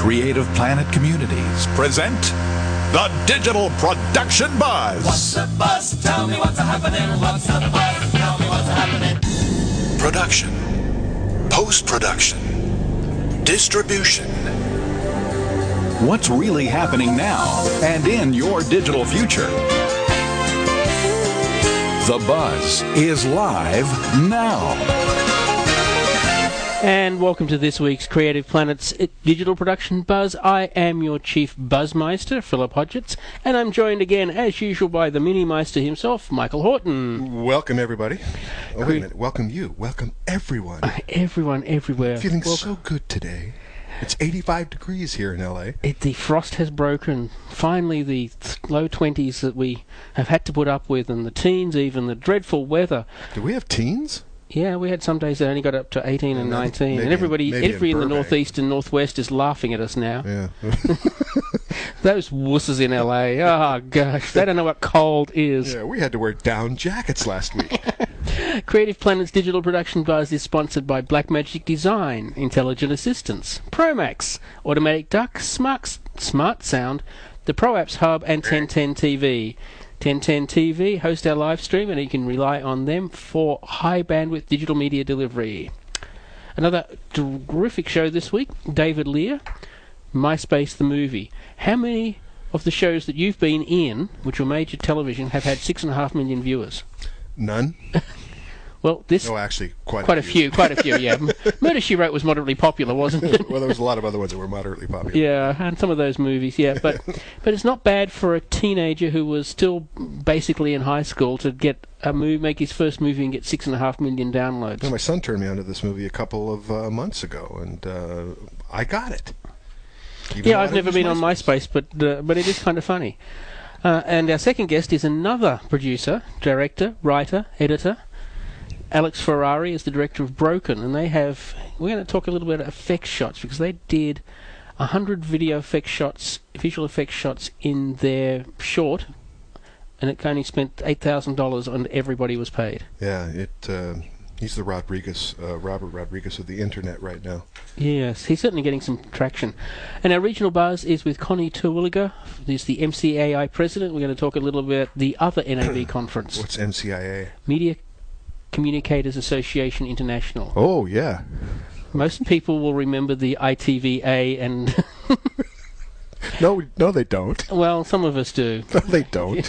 Creative Planet Communities present the Digital Production Buzz. What's the buzz? Tell me what's happening. What's the buzz? Tell me what's happening. Production, post-production, distribution. What's really happening now and in your digital future? The Buzz is live now. And welcome to this week's Creative Planet's Digital Production Buzz. I am your Chief Buzzmeister, Philip Hodgetts, and I'm joined again, as usual, by the Mini-Meister himself, Michael Horton. Welcome, everybody. Oh, wait a minute. Welcome you. Welcome, everyone. Everyone, everywhere. Feeling so good today. It's 85 degrees here in L.A. The frost has broken. Finally, the low 20s that we have had to put up with, and the teens even, the dreadful weather. Do we have teens? Yeah, we had some days that only got up to 18 and 19. And everybody in the northeast and northwest is laughing at us now. Yeah. Those wusses in LA. Oh, gosh. They don't know what cold is. Yeah, we had to wear down jackets last week. Creative Planet's Digital Production Buzz is sponsored by Blackmagic Design, Intelligent Assistance, Promax, Automatic Duck, Smart Sound, the ProApps Hub, and 1010 TV. 1010 TV host our live stream, and you can rely on them for high bandwidth digital media delivery. Another terrific show this week, David Lear, MySpace the Movie. How many of the shows that you've been in, which were major television, have had 6.5 million viewers? None. Well, this... Oh, actually, quite a few. Quite a few, yeah. Murder, She Wrote was moderately popular, wasn't it? Well, there was a lot of other ones that were moderately popular. Yeah, and some of those movies, yeah. But it's not bad for a teenager who was still basically in high school to get a movie, make his first movie and get 6.5 million downloads. Well, my son turned me onto this movie a couple of months ago, and I got it. Yeah, I've never been on MySpace, but it is kind of funny. And our second guest is another producer, director, writer, editor. Alex Ferrari is the director of Broken, and we're going to talk a little bit about effects shots, because they did 100 visual effects shots in their short, and it only spent $8,000 and everybody was paid. Yeah, he's the Robert Rodriguez of the internet right now. Yes, he's certainly getting some traction. And our regional buzz is with Connie Terwilliger, who's the MCAI president. We're going to talk a little bit about the other NAB conference. What's MCIA? Media Communicators Association International. Oh, yeah. Most people will remember the ITVA and... No, they don't. Well, some of us do. No, they don't.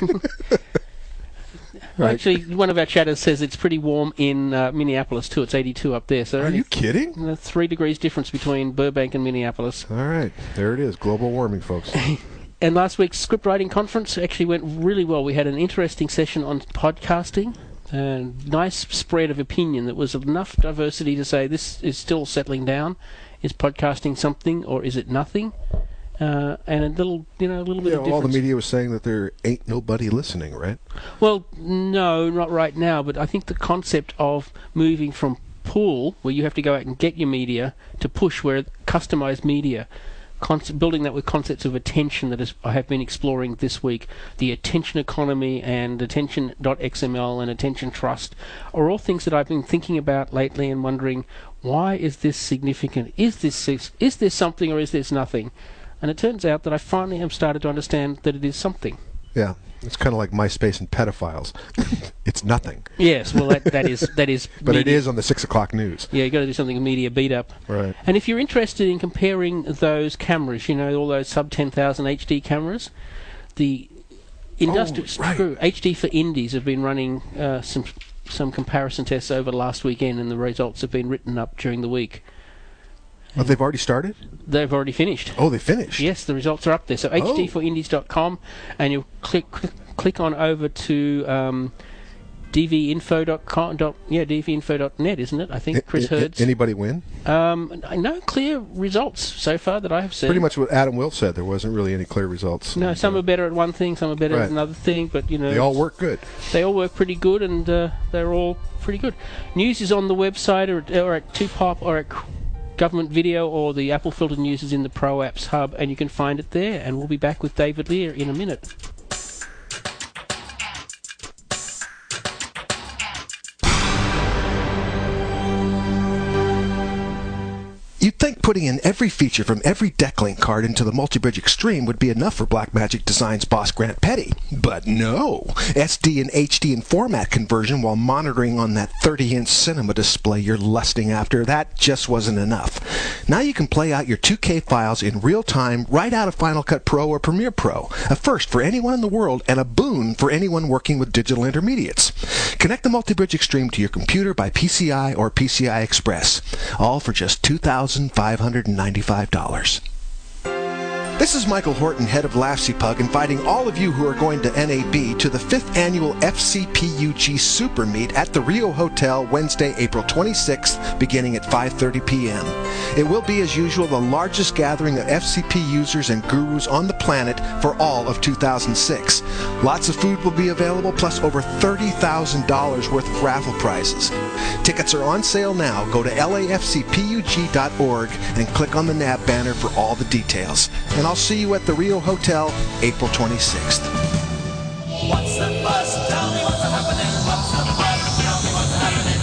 Right. Actually, one of our chatters says it's pretty warm in Minneapolis, too. It's 82 up there. So are you kidding? 3 degrees difference between Burbank and Minneapolis. All right. There it is. Global warming, folks. And last week's script writing conference actually went really well. We had an interesting session on podcasting. A nice spread of opinion that was enough diversity to say this is still settling down. Is podcasting something or is it nothing? And a little bit of difference. All the media was saying that there ain't nobody listening, right? Well, no, not right now. But I think the concept of moving from pull, where you have to go out and get your media, to push, where customized media. Building that with concepts of attention that I have been exploring this week. The attention economy and attention.xml and attention trust are all things that I've been thinking about lately and wondering, why is this significant? Is this something or is this nothing? And it turns out that I finally have started to understand that it is something. Yeah, it's kind of like MySpace and pedophiles. It's nothing. Yes, well, that is. But media. It is on the 6 o'clock news. Yeah, you got to do something media beat up. Right. And if you're interested in comparing those cameras, all those sub 10,000 HD cameras, the industrial HD for Indies have been running some comparison tests over last weekend, and the results have been written up during the week. Oh, they've already started? They've already finished. Oh, they finished? Yes, the results are up there. So hdforindies.com, and you'll click on over to dvinfo.com. dvinfo.net, isn't it? I think Chris Hurds. Anybody win? No clear results so far that I have seen. Pretty much what Adam Will said. There wasn't really any clear results. No, some are better at one thing, some are better at another thing, but they all work good. They all work pretty good, and they're all pretty good. News is on the website or at 2pop or at Government Video, or the Apple Filtered News is in the ProApps Hub, and you can find it there. And we'll be back with David Lear in a minute. You'd think putting in every feature from every Decklink card into the Multibridge Extreme would be enough for Blackmagic Design's boss Grant Petty. But no. SD and HD and format conversion while monitoring on that 30-inch cinema display you're lusting after, that just wasn't enough. Now you can play out your 2K files in real time right out of Final Cut Pro or Premiere Pro. A first for anyone in the world and a boon for anyone working with digital intermediates. Connect the Multibridge Extreme to your computer by PCI or PCI Express. All for just $2,595. This is Michael Horton, head of LAFCPUG, inviting all of you who are going to NAB to the 5th annual FCPUG Super Meet at the Rio Hotel Wednesday, April 26th, beginning at 5:30 p.m. It will be, as usual, the largest gathering of FCP users and gurus on the planet for all of 2006. Lots of food will be available, plus over $30,000 worth of raffle prizes. Tickets are on sale now. Go to lafcpug.org and click on the NAB banner for all the details. And I'll see you at the Rio Hotel, April 26th. What's the buzz? Tell me what's happening. What's the buzz? Tell me what's happening.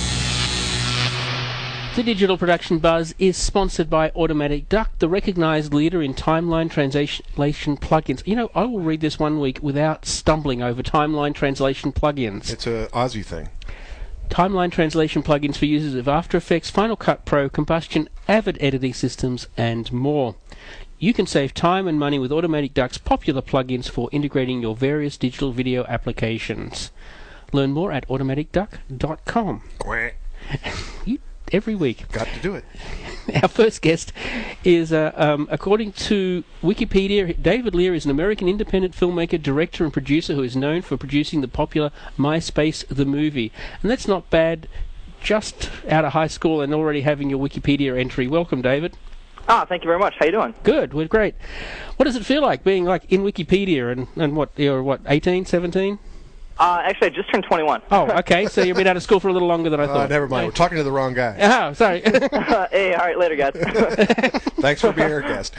The Digital Production Buzz is sponsored by Automatic Duck, the recognized leader in timeline translation plugins. You know, I will read this one week without stumbling over timeline translation plugins. It's a Aussie thing. Timeline translation plugins for users of After Effects, Final Cut Pro, Combustion, Avid editing systems, and more. You can save time and money with Automatic Duck's popular plugins for integrating your various digital video applications. Learn more at automaticduck.com. Quack. Every week. Got to do it. Our first guest is, according to Wikipedia, David Lear is an American independent filmmaker, director, and producer who is known for producing the popular MySpace the Movie. And that's not bad, just out of high school and already having your Wikipedia entry. Welcome, David. Ah, thank you very much. How you doing? Good, we're great. What does it feel like being like in Wikipedia and what, you're what, 18, 17? Actually, I just turned 21. Oh, okay, so you've been out of school for a little longer than I thought. Never mind. We're talking to the wrong guy. Oh, sorry. Hey, all right, later, guys. Thanks for being our guest.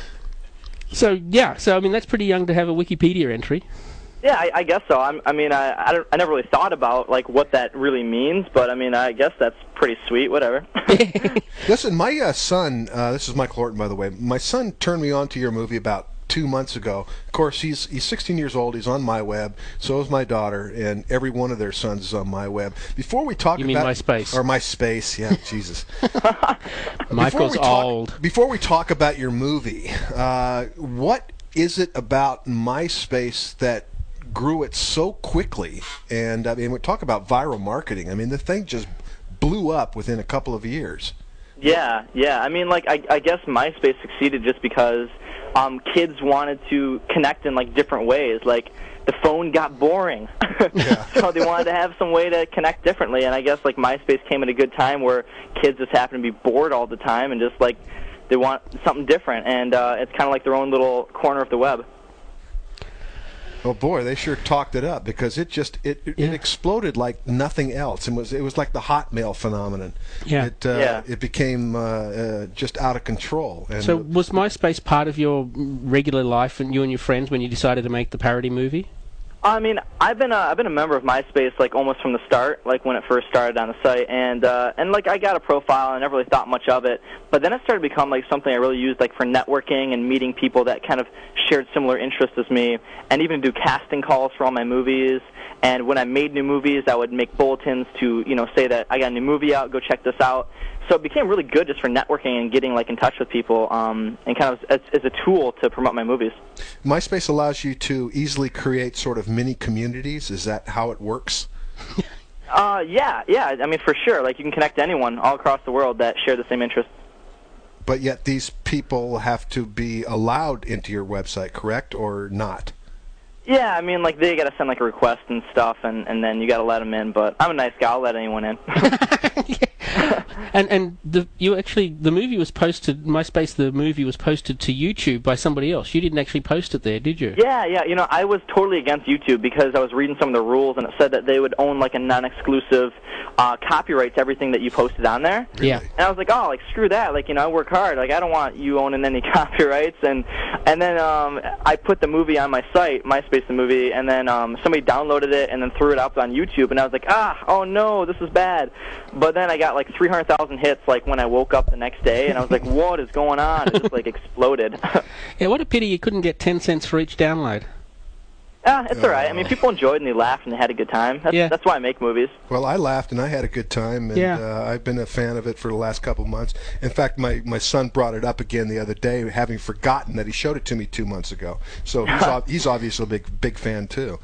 So I mean, that's pretty young to have a Wikipedia entry. Yeah, I guess so. I never really thought about like what that really means, but I mean, I guess that's pretty sweet. Whatever. Listen, my son, this is Michael Horton, by the way. My son turned me on to your movie about 2 months ago. Of course, he's 16 years old. He's on MyWeb. So is my daughter, and every one of their sons is on MyWeb. Before we talk you mean MySpace? Or MySpace, yeah, Jesus. Michael's old. Before we talk about your movie, what is it about MySpace that grew it so quickly? And I mean, we talk about viral marketing. I mean, the thing just blew up within a couple of years. Yeah. I mean, like I guess MySpace succeeded just because kids wanted to connect in like different ways. Like the phone got boring, so they wanted to have some way to connect differently. And I guess like MySpace came at a good time where kids just happen to be bored all the time and just like they want something different. And it's kind of like their own little corner of the web. Oh boy, they sure talked it up because it exploded like nothing else, and it was like the Hotmail phenomenon. Yeah. It became just out of control. And so was MySpace part of your regular life, and you and your friends, when you decided to make the parody movie? I mean, I've been a member of MySpace like almost from the start, like when it first started on the site, and like I got a profile and I never really thought much of it. But then it started to become like something I really used like for networking and meeting people that kind of shared similar interests as me, and even do casting calls for all my movies. And when I made new movies, I would make bulletins to say that I got a new movie out, go check this out. So it became really good just for networking and getting like in touch with people, and kind of as a tool to promote my movies. MySpace allows you to easily create sort of mini communities. Is that how it works? Yeah. I mean, for sure. Like you can connect to anyone all across the world that share the same interests. But yet these people have to be allowed into your website, correct, or not? Yeah, I mean, like they got to send like a request and stuff, and then you got to let them in. But I'm a nice guy; I'll let anyone in. And the movie was posted. MySpace, the movie was posted to YouTube by somebody else. You didn't actually post it there, did you? Yeah. I was totally against YouTube because I was reading some of the rules, and it said that they would own like a non-exclusive copyright to everything that you posted on there. Really? Yeah. And I was like, oh, like screw that. Like I work hard. Like I don't want you owning any copyrights. And then I put the movie on my site, MySpace the movie, and then somebody downloaded it and then threw it up on YouTube, and I was like, oh no, this is bad. But then I got like 300,000 1,000 hits like when I woke up the next day, and I was like, what is going on? It just like exploded. Yeah, what a pity you couldn't get 10 cents for each download. It's all right. I mean, people enjoyed and they laughed and they had a good time. That's why I make movies. Well, I laughed and I had a good time, and I've been a fan of it for the last couple months. In fact, my son brought it up again the other day, having forgotten that he showed it to me 2 months ago. So he's obviously a big fan too.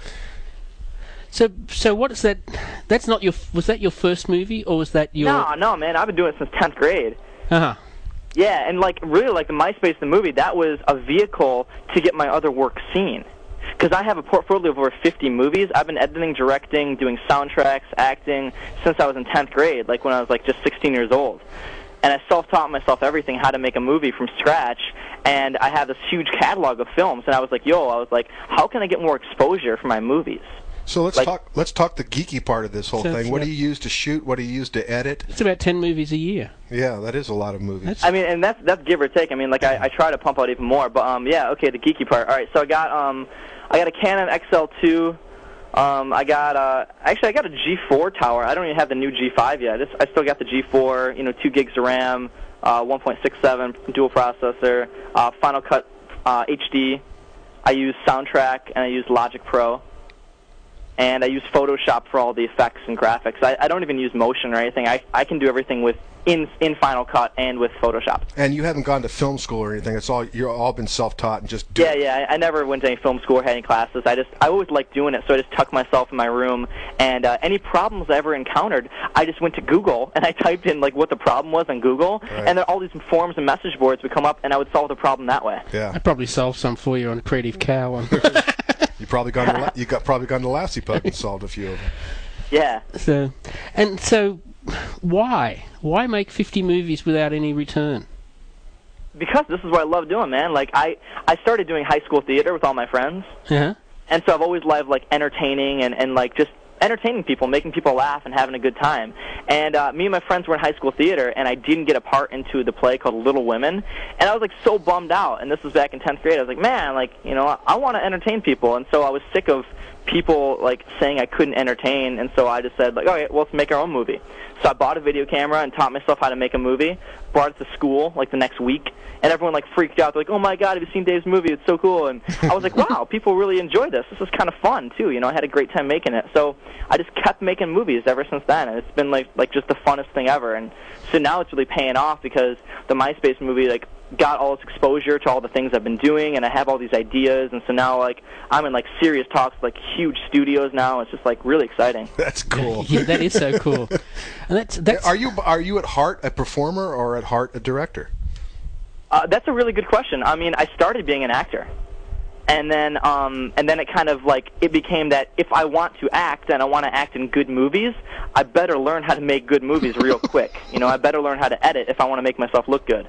So what is that? That's not your. Was that your first movie, or was that your? No, man. I've been doing it since 10th grade. Uh-huh. Yeah, and like really, like the MySpace, the movie, that was a vehicle to get my other work seen. Because I have a portfolio of over 50 movies. I've been editing, directing, doing soundtracks, acting since I was in 10th grade, like when I was like just 16 years old. And I self-taught myself everything, how to make a movie from scratch. And I have this huge catalog of films. And I was like, how can I get more exposure for my movies? So let's talk the geeky part of this whole thing. What do you use to shoot? What do you use to edit? It's about 10 movies a year. Yeah, that is a lot of movies. I mean, and that's give or take. I mean, like I try to pump out even more. But the geeky part. All right, so I got a Canon XL2. I got a G4 tower. I don't even have the new G5 yet. I still got the G4. 2 gigs of RAM, 1.67 dual processor, Final Cut HD. I use Soundtrack and I use Logic Pro. And I use Photoshop for all the effects and graphics. I don't even use motion or anything. I can do everything in Final Cut and with Photoshop. And you haven't gone to film school or anything. You're all been self-taught and just do it. Yeah. I never went to any film school or had any classes. I always liked doing it, so I just tucked myself in my room. And any problems I ever encountered, I just went to Google and I typed in like what the problem was on Google, right. And then all these forums and message boards would come up, and I would solve the problem that way. Yeah. I probably solved some for you on Creative Cow. You probably gone to Lassie Pug and solved a few of them. Yeah. So why make 50 movies without any return? Because this is what I love doing, man. Like I started doing high school theater with all my friends. Yeah. And so I've always loved like entertaining and like just entertaining people, making people laugh and having a good time. And me and my friends were in high school theater, and I didn't get a part into the play called Little Women, and I was like so bummed out. And this was back in 10th grade. I was like, man, like I want to entertain people, and so I was sick of people like saying I couldn't entertain, and so I just said like, okay, well, let's make our own movie. So I bought a video camera and taught myself how to make a movie, brought it to school like the next week, and everyone like freaked out. They're like, oh my God, have you seen Dave's movie? It's so cool. And I was like, wow, people really enjoy this. This is kind of fun too. I had a great time making it. So I just kept making movies ever since then, and it's been like just the funnest thing ever. And so now it's really paying off because the MySpace movie like got all this exposure to all the things I've been doing, and I have all these ideas, and so now like I'm in like serious talks with, like huge studios now. It's just like really exciting. That's cool. Yeah, that is so cool. And that's Are you at heart a performer or at heart a director? That's a really good question. I mean, I started being an actor, and then it kind of like it became that if I want to act and I want to act in good movies, I better learn how to make good movies real quick. I better learn how to edit if I want to make myself look good.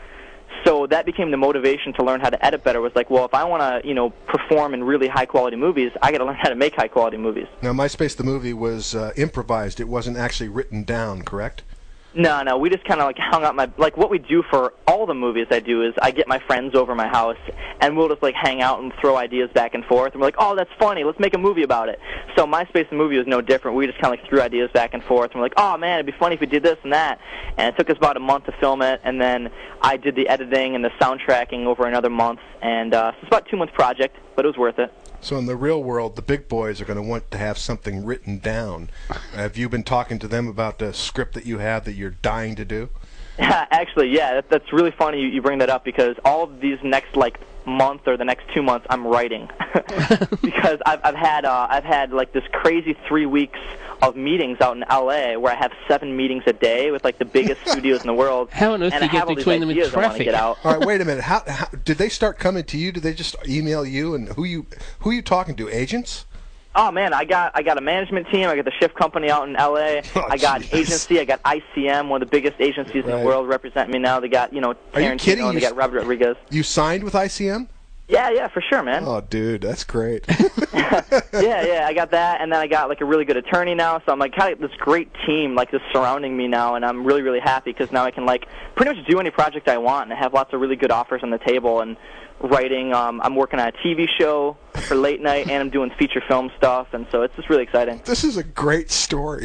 So that became the motivation to learn how to edit better. Was like, well, if I want to, perform in really high quality movies, I got to learn how to make high quality movies. Now, MySpace the movie was improvised. It wasn't actually written down, correct? No, we just kind of like hung up like what we do for all the movies I do is I get my friends over my house and we'll just like hang out and throw ideas back and forth, and we're like, oh, that's funny, let's make a movie about it. So MySpace the movie was no different. We just kind of like threw ideas back and forth, and we're like, oh man, it'd be funny if we did this and that. And it took us about a month to film it, and then I did the editing and the soundtracking over another month, and so it's about a 2-month project, but it was worth it. So in the real world, the big boys are going to want to have something written down. Have you been talking to them about the script that you have that you're dying to do? Actually, yeah, that's really funny you bring that up, because all of these next like month or the next 2 months I'm writing because I've had like this crazy 3 weeks of meetings out in LA where I have 7 meetings a day with like the biggest studios in the world. How on earth do you get between them in traffic? All right, wait a minute. How did they start coming to you? Did they just email you? And who are you talking to? Agents? Oh man, I got a management team. I got the Shift Company out in LA. I got agency. I got ICM, one of the biggest agencies in the world, representing me now. They got Are you kidding? They got Robert Rodriguez. You signed with ICM? Yeah, for sure, man. Oh, dude, that's great. Yeah, I got that, and then I got like a really good attorney now, so I'm like kind of this great team like just surrounding me now, and I'm really, really happy because now I can like pretty much do any project I want, and I have lots of really good offers on the table, and writing, I'm working on a TV show for late night, and I'm doing feature film stuff, and so it's just really exciting. This is a great story.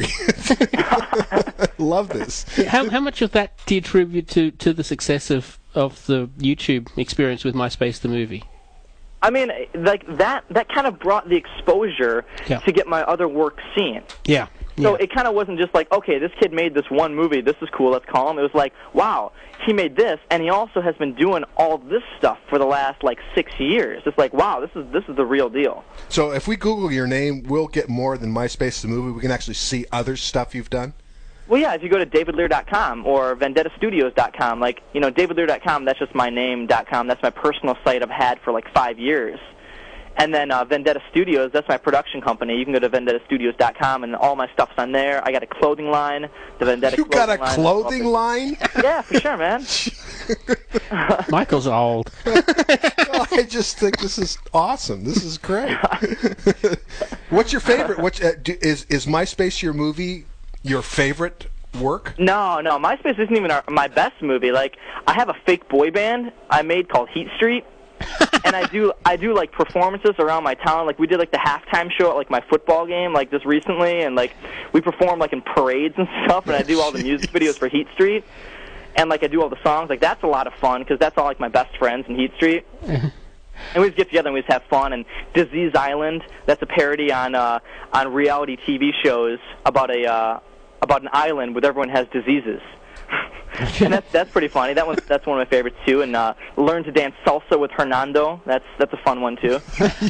Love this. How much of that do you attribute to the success of the YouTube experience with MySpace the movie? I mean, like that kind of brought the exposure to get my other work seen. Yeah. So it kind of wasn't just like, okay, this kid made this one movie, this is cool, let's call him. It was like, wow, he made this, and he also has been doing all this stuff for the last like 6 years. It's like, wow, this is the real deal. So if we Google your name, we'll get more than MySpace the movie. We can actually see other stuff you've done. Well, yeah, if you go to davidlear.com or vendettastudios.com, like, you know, davidlear.com, that's just my name.com. That's my personal site I've had for like 5 years. And then Vendetta Studios, that's my production company. You can go to vendettastudios.com, and all my stuff's on there. I got a clothing line, the Vendetta You clothing line. got a clothing line? Yeah, for sure, man. Michael's old. Oh, I just think this is awesome. This is great. What's your favorite? Is MySpace your movie your favorite work? No, MySpace isn't even my best movie. Like, I have a fake boy band I made called Heat Street. And I do like performances around my town. Like we did like the halftime show at like my football game like just recently, and like we perform like in parades and stuff. And I do all the music videos for Heat Street, and like I do all the songs. Like that's a lot of fun because that's all like my best friends in Heat Street. And we just get together and we just have fun. And Disease Island, that's a parody on reality TV shows about an island where everyone has diseases. And that's pretty funny. That's one of my favorites too. And Learn to Dance Salsa with Hernando. That's a fun one too.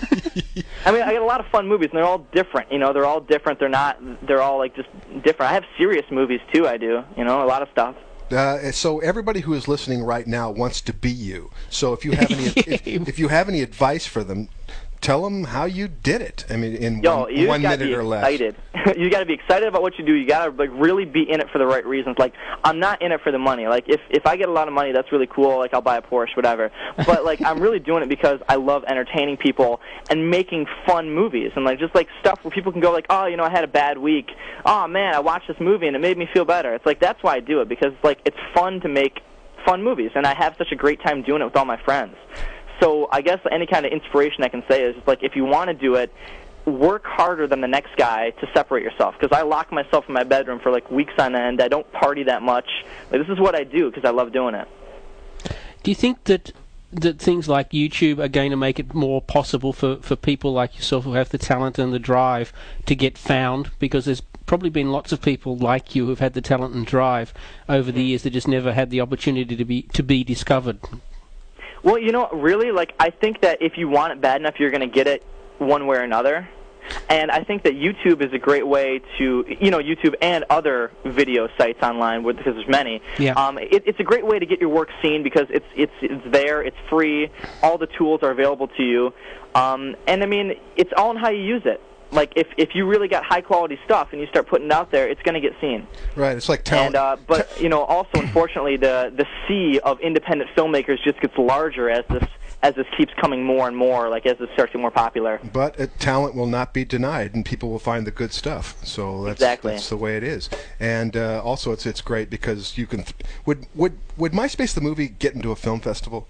I mean, I got a lot of fun movies, and they're all different. You know, they're all different. They're all like just different. I have serious movies too. I do. You know, a lot of stuff. So everybody who is listening right now wants to be you. So if you have any if you have any advice for them, tell them how you did it. I mean, in 1 minute or less. You got to be excited about what you do. You got to like really be in it for the right reasons. Like I'm not in it for the money. Like if I get a lot of money, that's really cool. Like I'll buy a Porsche, whatever. But like I'm really doing it because I love entertaining people and making fun movies and like just like stuff where people can go like, oh, you know, I had a bad week. Oh man, I watched this movie and it made me feel better. It's like that's why I do it, because like it's fun to make fun movies, and I have such a great time doing it with all my friends. So I guess any kind of inspiration I can say is like if you want to do it, work harder than the next guy to separate yourself. Because I lock myself in my bedroom for like weeks on end. I don't party that much. Like, this is what I do because I love doing it. Do you think that things like YouTube are going to make it more possible for people like yourself who have the talent and the drive to get found? Because there's probably been lots of people like you who've had the talent and drive over the years that just never had the opportunity to be discovered. Well, you know, really, like, I think that if you want it bad enough, you're going to get it one way or another. And I think that YouTube is a great way to, you know, YouTube and other video sites online, because there's many. Yeah. It's a great way to get your work seen because it's there, it's free, all the tools are available to you. And, I mean, it's all in how you use it. Like, if you really got high-quality stuff and you start putting it out there, it's going to get seen. Right, it's like talent. And, but, you know, also, unfortunately, the sea of independent filmmakers just gets larger as this keeps coming more and more, like as this starts to get more popular. But talent will not be denied, and people will find the good stuff. So that's the way it is. And also, it's great because you can. Would MySpace the movie get into a film festival?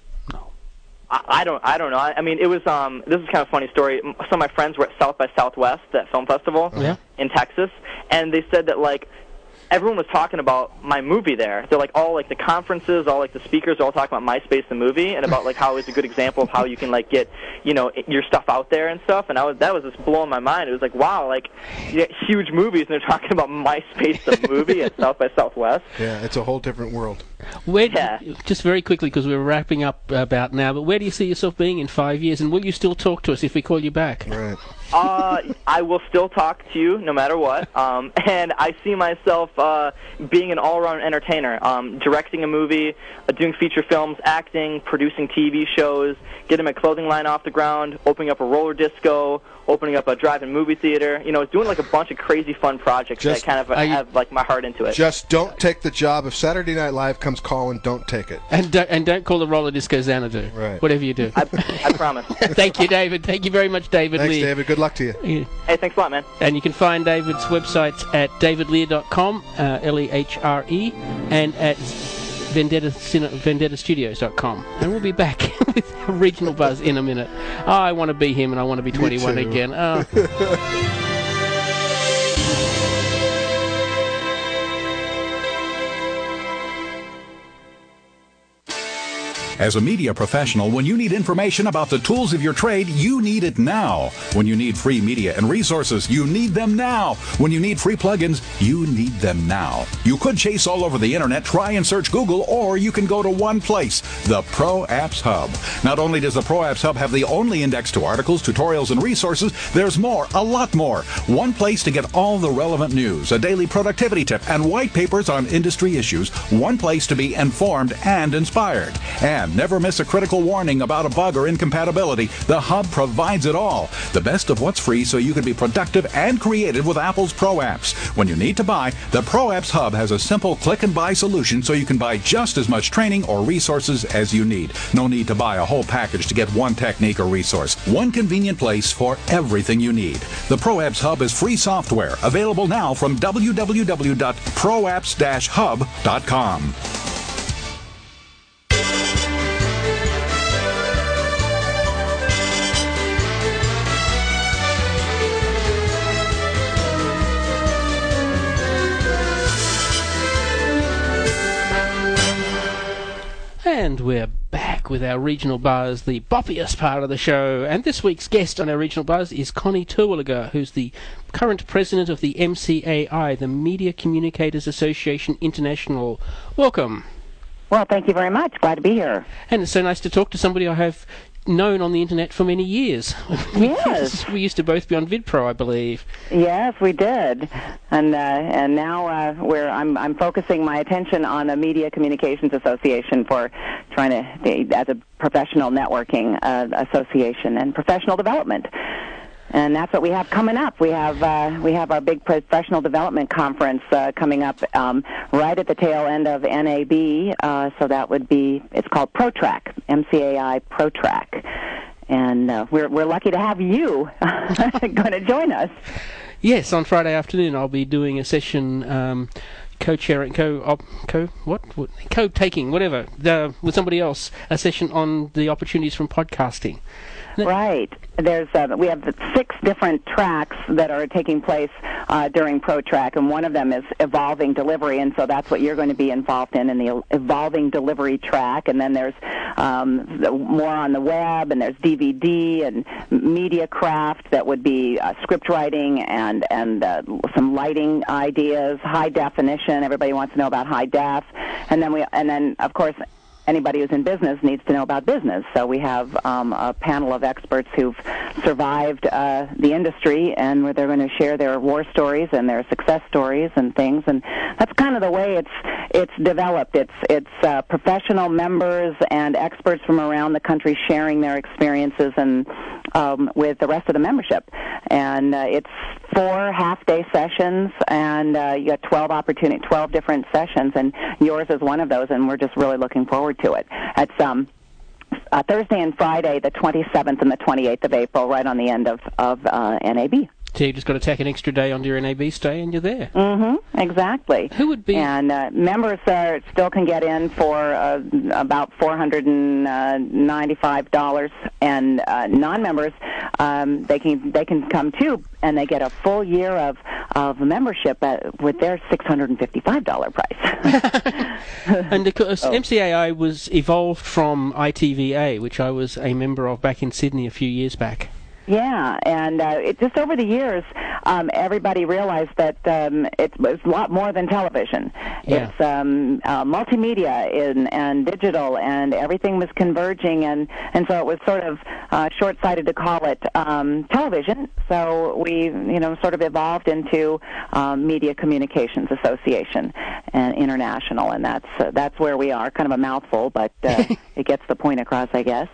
I don't know. I mean, it was this is kind of a funny story. Some of my friends were at South by Southwest, that film festival in Texas, and they said that like everyone was talking about my movie there. They're like all like the conferences, all like the speakers are all talking about MySpace the movie and about like how it's a good example of how you can like get, you know, your stuff out there and stuff. And that was just blowing my mind. It was like, wow, like you get huge movies and they're talking about MySpace the movie at South by Southwest. Yeah, it's a whole different world. Just very quickly, because we're wrapping up about now, but where do you see yourself being in 5 years, and will you still talk to us if we call you back? Right. I will still talk to you no matter what, and I see myself being an all-around entertainer, directing a movie, doing feature films, acting, producing TV shows, getting my clothing line off the ground, opening up a roller disco, opening up a drive-in movie theater, doing like a bunch of crazy fun projects that kind of have like my heart into it. Just don't take the job. If Saturday Night Live comes calling, don't take it. And don't call the roller disco Xanadu. Right. Whatever you do. I promise. Thank you, David. Thank you very much, David Thanks, Lear. David. Good luck to you. Yeah. Hey, thanks a lot, man. And you can find David's websites at davidlear.com, L-E-H-R-E, and at vendettastudios.com. And we'll be back with Regional Buzz in a minute. Oh, I want to be him and I want to be 21 again. Oh. As a media professional, when you need information about the tools of your trade, you need it now. When you need free media and resources, you need them now. When you need free plugins, you need them now. You could chase all over the internet, try and search Google, or you can go to one place, the Pro Apps Hub. Not only does the Pro Apps Hub have the only index to articles, tutorials, and resources, there's more, a lot more. One place to get all the relevant news, a daily productivity tip, and white papers on industry issues. One place to be informed and inspired. And never miss a critical warning about a bug or incompatibility. The Hub provides it all. The best of what's free so you can be productive and creative with Apple's Pro Apps. When you need to buy, the Pro Apps Hub has a simple click-and-buy solution so you can buy just as much training or resources as you need. No need to buy a whole package to get one technique or resource. One convenient place for everything you need. The Pro Apps Hub is free software, available now from www.proapps-hub.com. And we're back with our Regional Buzz, the boppiest part of the show. And this week's guest on our Regional Buzz is Connie Terwilliger, who's the current president of the MCAI, the Media Communicators Association International. Welcome. Well, thank you very much. Glad to be here. And it's so nice to talk to somebody I have known on the internet for many years. Yes. We used to both be on VidPro, I believe. Yes, we did. And now I'm focusing my attention on the Media Communications Association for trying to, as a professional networking association and professional development. And that's what we have coming up. We have our big professional development conference coming up right at the tail end of NAB. So that would be, it's called ProTrack, MCAI ProTrack. And we're lucky to have you going to join us. Yes, on Friday afternoon I'll be doing a session co-chairing, co-taking, whatever, with somebody else, a session on the opportunities from podcasting. Right. There's we have 6 different tracks that are taking place during ProTrack, and one of them is evolving delivery, and so that's what you're going to be involved in the evolving delivery track. And then there's more on the web, and there's DVD and media craft that would be script writing and some lighting ideas, high definition. Everybody wants to know about high def, and then of course, anybody who's in business needs to know about business. So we have a panel of experts who've survived the industry, and where they're going to share their war stories and their success stories and things. And that's kind of the way it's developed. It's professional members and experts from around the country sharing their experiences and with the rest of the membership. And it's 4 half-day sessions, and you got 12 different sessions, and yours is one of those, and we're just really looking forward to it. It's Thursday and Friday, the 27th and the 28th of April, right on the end of NAB. So you just got to tack an extra day onto your NAB stay, and you're there. Mm-hmm, exactly. Who would be? And members still can get in for about $495, and non-members they can come too, and they get a full year of membership with their $655 price. And of course, MCAI was evolved from ITVA, which I was a member of back in Sydney a few years back. Yeah, and it just over the years, everybody realized that it was a lot more than television. Yeah. It's multimedia and digital, and everything was converging, and so it was sort of short-sighted to call it television. So we, sort of evolved into Media Communications Association and International, and that's where we are. Kind of a mouthful, but it gets the point across, I guess.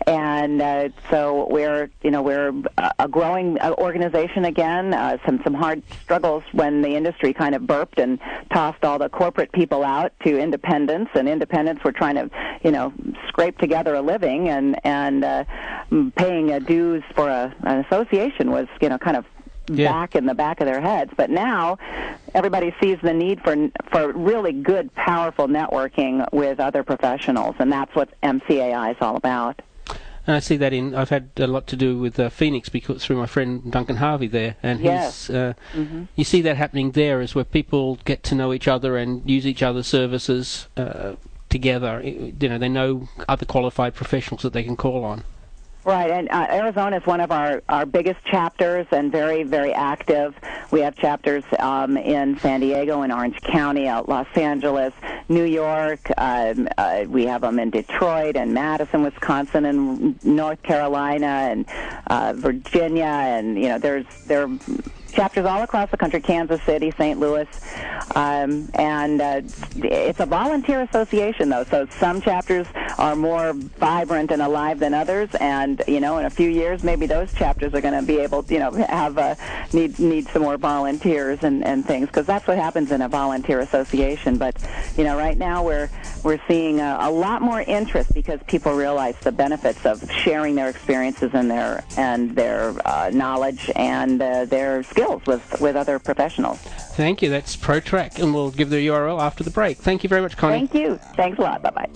And so we're a growing organization again. Some hard struggles when the industry kind of burped and tossed all the corporate people out to independents, and independents were trying to, scrape together a living, and paying dues for an association was, kind of back in the back of their heads. But now everybody sees the need for really good, powerful networking with other professionals, and that's what MCAI is all about. And I see that I've had a lot to do with Phoenix because through my friend Duncan Harvey there, and you see that happening there is where people get to know each other and use each other's services together. They know other qualified professionals that they can call on. Right, and Arizona is one of our biggest chapters and very, very active. We have chapters in San Diego and Orange County, Los Angeles, New York. We have them in Detroit and Madison, Wisconsin, and North Carolina and Virginia, and there are chapters all across the country, Kansas City, St. Louis, and it's a volunteer association, though, so some chapters are more vibrant and alive than others, and, in a few years, maybe those chapters are going to be able to, have need some more volunteers and things, because that's what happens in a volunteer association. But, right now we're seeing a lot more interest because people realize the benefits of sharing their experiences and their knowledge and their skills with other professionals. Thank you. That's ProTrack, and we'll give the URL after the break. Thank you very much, Connie. Thank you. Thanks a lot. Bye-bye.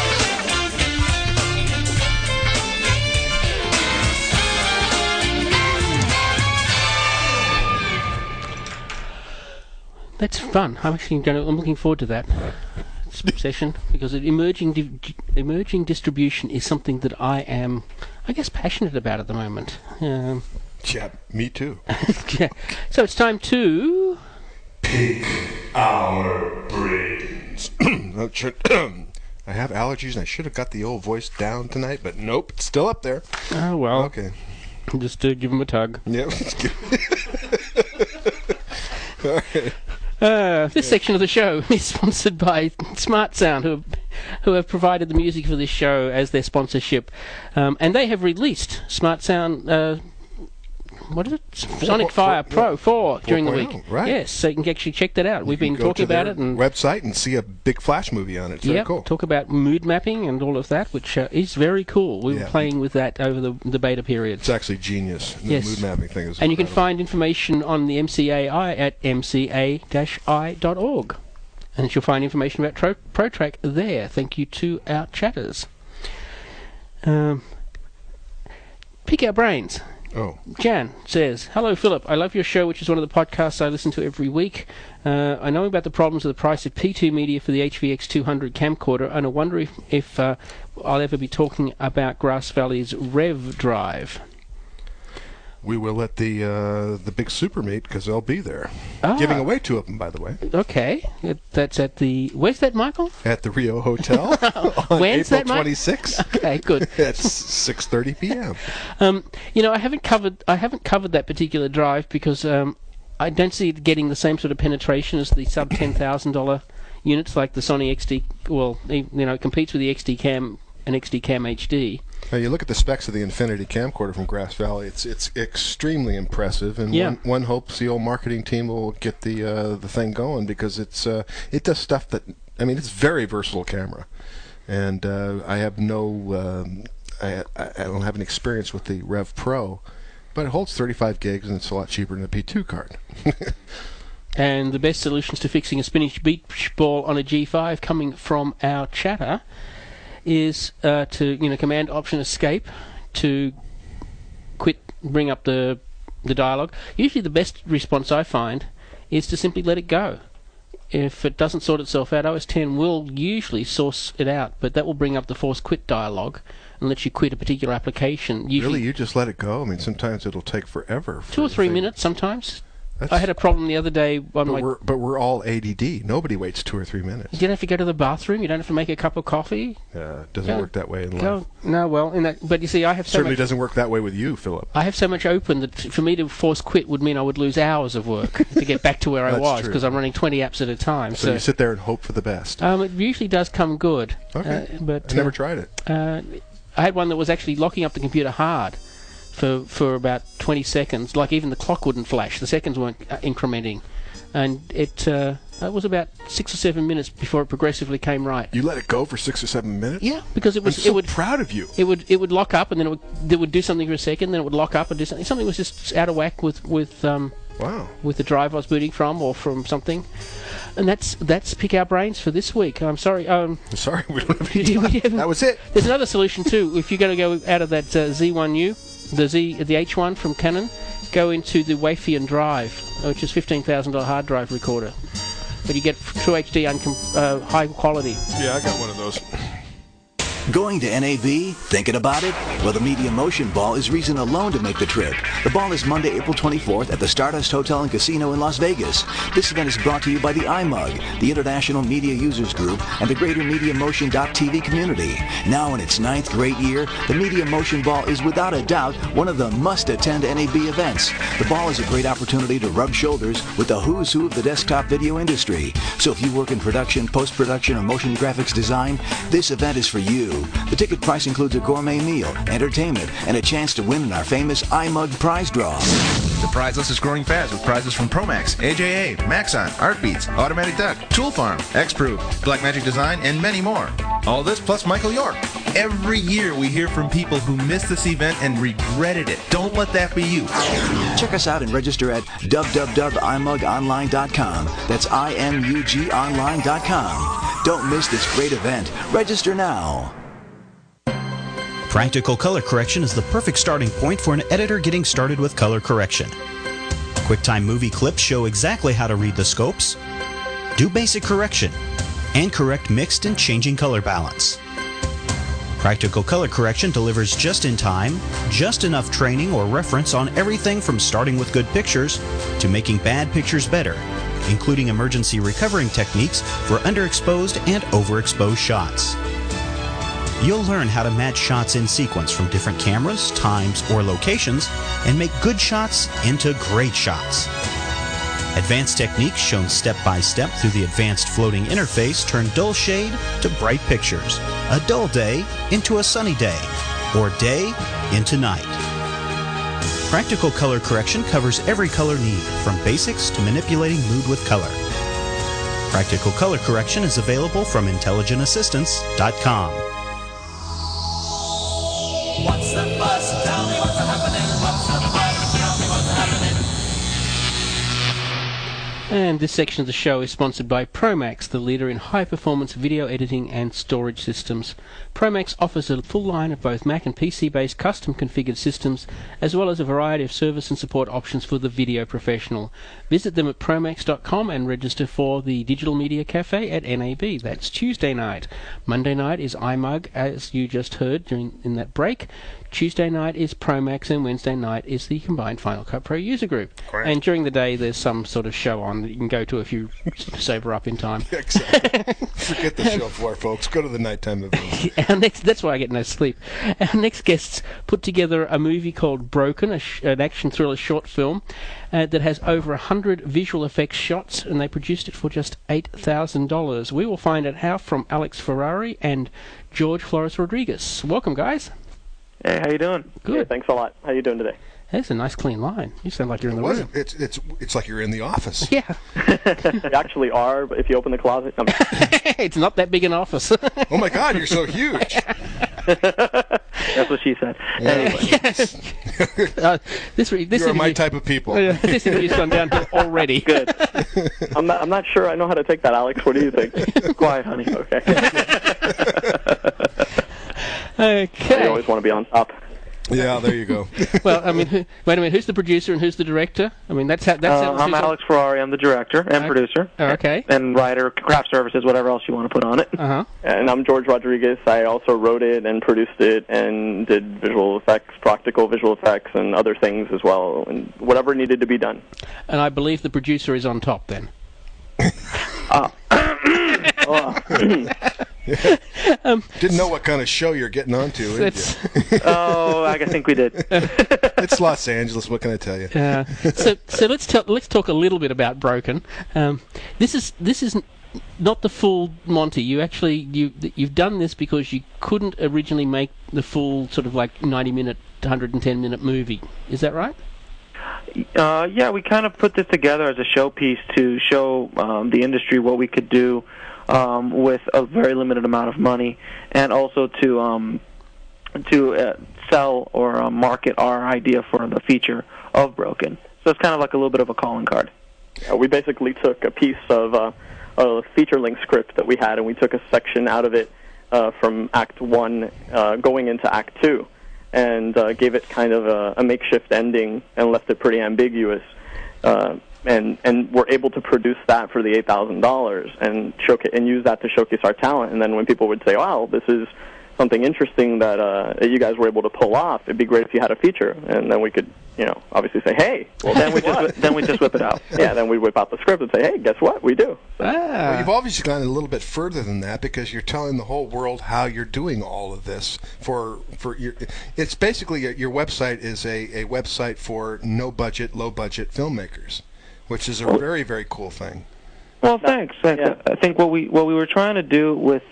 That's fun. I'm looking forward to that session because emerging distribution is something that I am, I guess, passionate about at the moment. Yeah, me too. Yeah. So it's time to pick our brains. I have allergies, and I should have got the old voice down tonight, but nope, it's still up there. Oh well. Okay. Just give them a tug. Yep. All right. This section of the show is sponsored by Smart Sound, who have provided the music for this show as their sponsorship, and they have released Smart Sound. What is it? Sonic Fire Pro 4 during the week. Right. Yes, so you can actually check that out. We've been talking about it and website and see a big Flash movie on it. It's very cool. Talk about mood mapping and all of that, which is very cool. We were playing with that over the beta period. It's actually genius. The mood mapping thing is and you can find information on the MCAI at mca-i.org. And you'll find information about ProTrack there. Thank you to our chatters. Pick our brains. Oh. Jan says, "Hello, Philip. I love your show, which is one of the podcasts I listen to every week. I know about the problems with the price of P2 media for the HVX 200 camcorder, and I wonder if I'll ever be talking about Grass Valley's Rev Drive." We will at the big super meet because they'll be there. Ah. Giving away 2 of them, by the way. Okay. That's at the... Where's that, Michael? At the Rio Hotel on When's April that, Mike? 26th. Okay, good. At 6:30 p.m. I haven't covered that particular drive because I don't see it getting the same sort of penetration as the sub $10,000 units like the Sony XD. Well, it competes with the XD Cam and XD Cam HD. Now you look at the specs of the Infinity camcorder from Grass Valley. It's extremely impressive, and one hopes the old marketing team will get the thing going because it does stuff that it's very versatile camera, and I have I don't have an experience with the Rev Pro, but it holds 35 gigs and it's a lot cheaper than a P2 card. And the best solutions to fixing a spinach beach ball on a G5 coming from our chatter is to Command Option Escape to bring up the dialogue. Usually the best response I find is to simply let it go. if it doesn't sort itself out, OS 10 will usually source it out, but that will bring up the force quit dialog and let you quit a particular application. Usually, Really, you just let it go? I mean, sometimes it'll take forever. For 2 or 3 thing. minutes sometimes. That's- I had a problem the other day on But my... we're all ADD. Nobody waits 2 or 3 minutes. You don't have to go to the bathroom. You don't have to make a cup of coffee. It doesn't Go- work that way in life. Go, no, well, in that, but you see, I have so Certainly much. doesn't work that way with you, Philip. I have so much open that for me to force quit would mean I would lose hours of work to get back to where I That's was true. because I'm running 20 apps at a time. So you sit there and hope for the best. It usually does come good. Okay. But I never tried it. I had one that was actually locking up the computer hard for about 20 seconds. Like even the clock wouldn't flash. The seconds weren't incrementing. And it was about 6 or 7 minutes before it progressively came right. You let it go for 6 or 7 minutes? Yeah, because I'm so proud of you. It would lock up and then it would do something for a second, then it would lock up and do something. Something was just out of whack with Wow. with the drive I was booting from or from something. And that's Pick Our Brains for this week. I'm sorry. Sorry, we don't have any time. That was it. There's another solution too. If you're going to go out of that Z1U, the H1 from Canon, go into the Wayfian Drive, which is $15,000 hard drive recorder. But you get True HD high quality. Yeah, I got one of those. Going to NAB? Thinking about it? Well, the Media Motion Ball is reason alone to make the trip. The ball is Monday, April 24th at the Stardust Hotel and Casino in Las Vegas. This event is brought to you by the iMug, the International Media Users Group, and the greater MediaMotion.tv community. Now in its 9th great year, the Media Motion Ball is without a doubt one of the must-attend NAB events. The ball is a great opportunity to rub shoulders with the who's who of the desktop video industry. So if you work in production, post-production, or motion graphics design, this event is for you. The ticket price includes a gourmet meal, entertainment, and a chance to win in our famous iMug prize draw. The prize list is growing fast with prizes from Promax, AJA, Maxon, Artbeats, Automatic Duck, Tool Farm, Xproof, Blackmagic Design, and many more. All this plus Michael York. Every year we hear from people who missed this event and regretted it. Don't let that be you. Check us out and register at www.imugonline.com. That's IMUGonline.com. Don't miss this great event. Register now. Practical Color Correction is the perfect starting point for an editor getting started with color correction. QuickTime movie clips show exactly how to read the scopes, do basic correction, and correct mixed and changing color balance. Practical Color Correction delivers just in time, just enough training or reference on everything from starting with good pictures to making bad pictures better, including emergency recovering techniques for underexposed and overexposed shots. You'll learn how to match shots in sequence from different cameras, times, or locations, and make good shots into great shots. Advanced techniques shown step by step through the advanced floating interface turn dull shade to bright pictures, a dull day into a sunny day, or day into night. Practical Color Correction covers every color need, from basics to manipulating mood with color. Practical Color Correction is available from IntelligentAssistance.com. What's the buzz? Tell me what's happening. What's the buzz? Tell me what's happening. And this section of the show is sponsored by Promax, the leader in high-performance video editing and storage systems. Promax offers a full line of both Mac and PC-based custom-configured systems, as well as a variety of service and support options for the video professional. Visit them at Promax.com and register for the Digital Media Cafe at NAB. That's Tuesday night. Monday night is iMug, as you just heard in that break. Tuesday night is Promax, and Wednesday night is the combined Final Cut Pro user group. Correct. And during the day, there's some sort of show on that you can go to if you sober up in time. Exactly. Forget the show floor, folks. Go to the nighttime event. That's why I get no sleep. Our next guests put together a movie called Broken, an action thriller short film that has over 100 visual effects shots, and they produced it for just $8,000. We will find out how from Alex Ferrari and George Flores Rodriguez. Welcome, guys. Hey, how you doing? Good. Yeah, thanks a lot. How you doing today? That's a nice clean line. You sound like you're in the room. It's like you're in the office. Yeah. You actually are, but if you open the closet, It's not that big an office. Oh my God, you're so huge. that's what she said. Anyway, This You are my interview- type of people. This interview's gone downhill already. good. I'm not sure I know how to take that, Alex. What do you think? Quiet, honey. Okay. Okay. You always want to be on top. Yeah, there you go. Well, I mean, wait a minute. Who's the producer and who's the director? I mean, that's how. I'm Alex Ferrari. I'm the director and producer. Okay. And writer, craft services, whatever else you want to put on it. Uh-huh. And I'm George Rodriguez. I also wrote it and produced it and did visual effects, practical visual effects, and other things as well, and whatever needed to be done. And I believe the producer is on top then. Didn't know what kind of show you're getting onto. Did you? Oh, I think we did. It's Los Angeles. What can I tell you? So let's talk a little bit about Broken. This is not the full Monty. You've done this because you couldn't originally make the full sort of like 90-minute, 110-minute movie. Is that right? Yeah, we kind of put this together as a showpiece to show the industry what we could do with a very limited amount of money, and also to sell or market our idea for the feature of Broken. So it's kind of like a little bit of a calling card. We basically took a piece of a feature-length script that we had, and we took a section out of it from Act 1 going into Act 2, and gave it kind of a makeshift ending and left it pretty ambiguous. And we're able to produce that for the $8,000 and use that to showcase our talent. And then when people would say, "Wow, this is something interesting that you guys were able to pull off. It'd be great if you had a feature." And then we could, obviously say, "Hey, well, then we just whip it out." Yeah, then we whip out the script and say, "Hey, guess what? We do." Well, you've obviously gone a little bit further than that, because you're telling the whole world how you're doing all of this for your. It's basically your website is a website for no budget, low budget filmmakers, which is a very, very cool thing. Well, thanks. Yeah. I think what we were trying to do with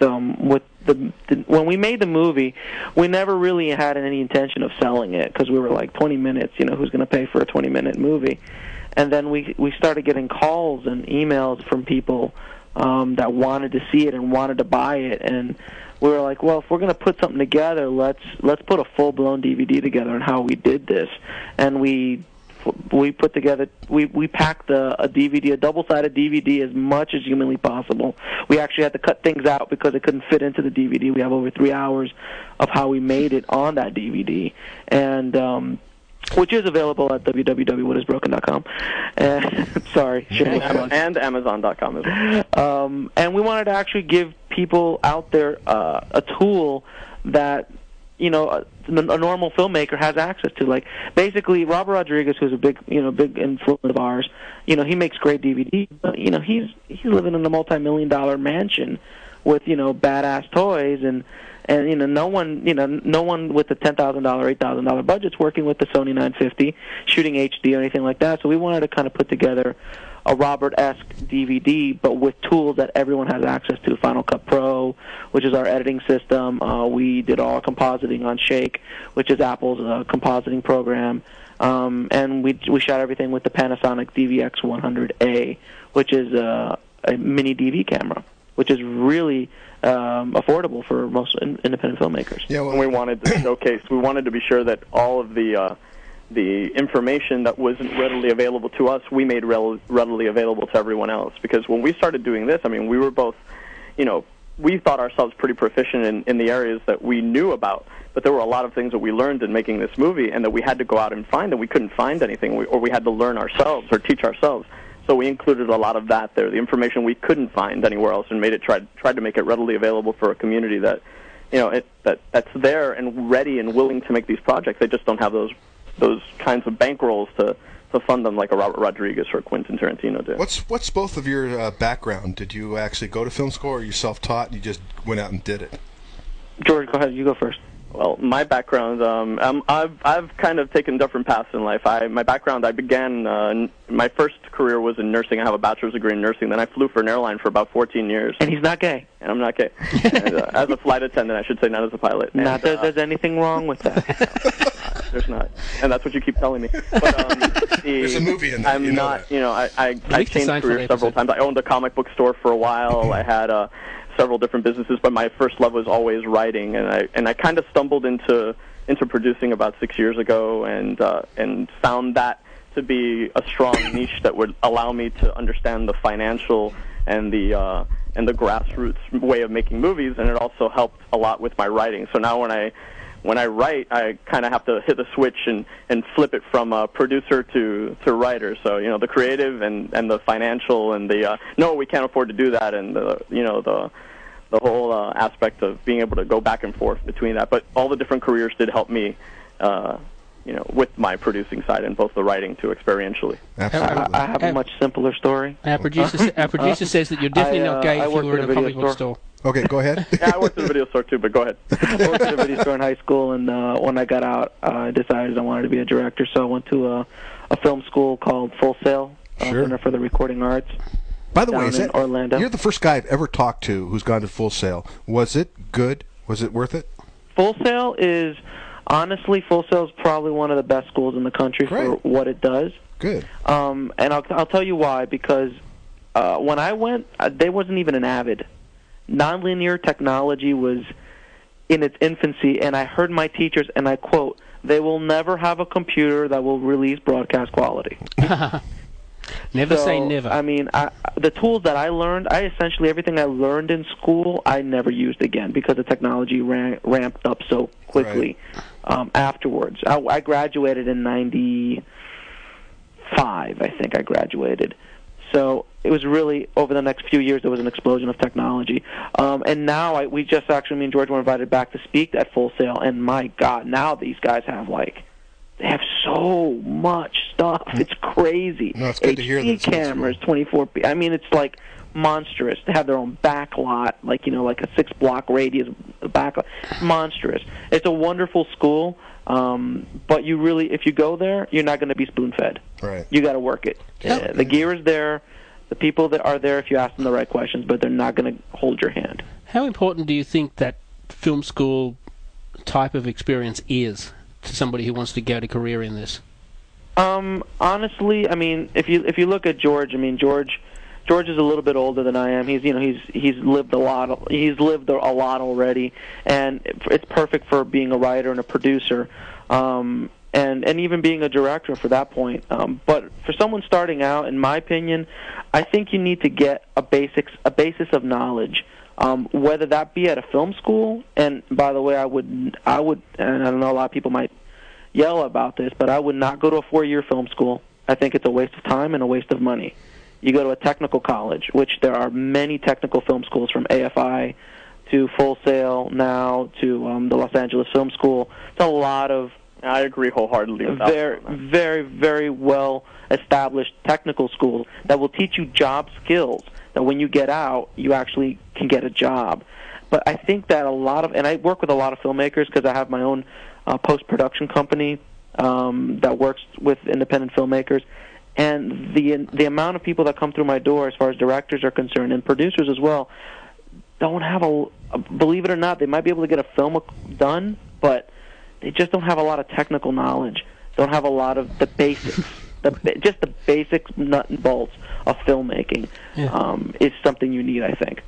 when we made the movie, we never really had any intention of selling it, because we were like 20 minutes. Who's going to pay for a 20-minute movie? And then we started getting calls and emails from people that wanted to see it and wanted to buy it, and we were like, well, if we're going to put something together, let's put a full-blown DVD together on how we did this. And we put together, we packed a DVD, a double-sided DVD, as much as humanly possible. We actually had to cut things out because it couldn't fit into the DVD. We have over 3 hours of how we made it on that DVD, and which is available at www.whatisbroken.com. Sorry, and Amazon.com as well. And we wanted to actually give people out there a tool that a normal filmmaker has access to. Like, basically, Robert Rodriguez, who's a big influence of ours, he makes great DVDs, but, he's living in a multi-million-dollar mansion with, badass toys, and no one with the $10,000, $8,000 budget's working with the Sony 950, shooting HD or anything like that. So we wanted to kind of put together a Robert-esque DVD, but with tools that everyone has access to. Final Cut Pro, which is our editing system. We did all our compositing on Shake, which is Apple's compositing program. And we shot everything with the Panasonic DVX100A, which is a mini DV camera, which is really affordable for most independent filmmakers. Yeah, well, we wanted to showcase. We wanted to be sure that all of the information that wasn't readily available to us, we made readily available to everyone else. Because when we started doing this, I mean, we were both, we thought ourselves pretty proficient in the areas that we knew about, but there were a lot of things that we learned in making this movie and that we had to go out and find, and we couldn't find anything, or we had to learn ourselves or teach ourselves. So we included a lot of that there, the information we couldn't find anywhere else, and tried to make it readily available for a community that, that's there and ready and willing to make these projects. They just don't have those kinds of bankrolls to fund them like a Robert Rodriguez or a Quentin Tarantino did. What's both of your background? Did you actually go to film school, or are you self-taught and you just went out and did it? George, go ahead. You go first. Well, my background, I've kind of taken different paths in life. My background, I began, my first career was in nursing. I have a bachelor's degree in nursing. Then I flew for an airline for about 14 years. And he's not gay. And I'm not gay. And, as a flight attendant, I should say, not as a pilot. Not that there's anything wrong with that. There's not. And that's what you keep telling me. But, there's a movie in there. I'm not, I changed careers several times. I owned a comic book store for a while. I had several different businesses, but my first love was always writing, and I kind of stumbled into producing about 6 years ago, and found that to be a strong niche that would allow me to understand the financial and the grassroots way of making movies, and it also helped a lot with my writing. So now when when I write, I kind of have to hit the switch and flip it from producer to writer. So, you know, the creative and the financial and the no, we can't afford to do that, and the whole aspect of being able to go back and forth between that. But all the different careers did help me, with my producing side and both the writing too experientially. Absolutely. I have a much simpler story. Our producer says that you're definitely not gay if you were in a comic book store. Okay, go ahead. Yeah, I worked at a video store too, but go ahead. I worked at a video store in high school, and when I got out, I decided I wanted to be a director, so I went to a film school called Full Sail, Center for the Recording Arts. By the way, Orlando. You're the first guy I've ever talked to who's gone to Full Sail. Was it good? Was it worth it? Full Sail is, honestly, Full Sail is probably one of the best schools in the country for what it does. Good. And I'll tell you why, because when I went, there wasn't even an Avid. Nonlinear technology was in its infancy, and I heard my teachers, and I quote, "They will never have a computer that will release broadcast quality." Never say never. I mean, the tools that I learned, essentially everything I learned in school, I never used again because the technology ramped up so quickly afterwards. I graduated in 95, I think I graduated. So it was really, over the next few years, there was an explosion of technology. And now we just actually, me and George were invited back to speak at Full Sail, and my God, now these guys have they have so much stuff. It's crazy. No, it's good to hear that. HD cameras, 24p. I mean, it's like monstrous. They have their own back lot, like a 6-block radius back lot. Monstrous. It's a wonderful school, but you really, if you go there, you're not going to be spoon-fed. Right. You got to work it. The gear is there. The people that are there, if you ask them the right questions, but they're not going to hold your hand. How important do you think that film school type of experience is to somebody who wants to get a career in this? Honestly, I mean, if you look at George, I mean, George is a little bit older than I am. He's lived a lot. He's lived a lot already, and it's perfect for being a writer and a producer, and even being a director for that point. But for someone starting out, in my opinion, I think you need to get a basis of knowledge. Whether that be at a film school, and by the way, I would, and I don't know, a lot of people might yell about this, but I would not go to a 4-year film school. I think it's a waste of time and a waste of money. You go to a technical college, which there are many technical film schools, from AFI to Full Sail now to the Los Angeles Film School. It's a lot of, I agree wholeheartedly with that. Very, very well established technical schools that will teach you job skills, that when you get out, you actually can get a job. But I think that and I work with a lot of filmmakers because I have my own post-production company that works with independent filmmakers, and the amount of people that come through my door, as far as directors are concerned, and producers as well, don't have believe it or not, they might be able to get a film done, but they just don't have a lot of technical knowledge, don't have a lot of the basics. Just the basic nut and bolts of filmmaking is something you need, I think.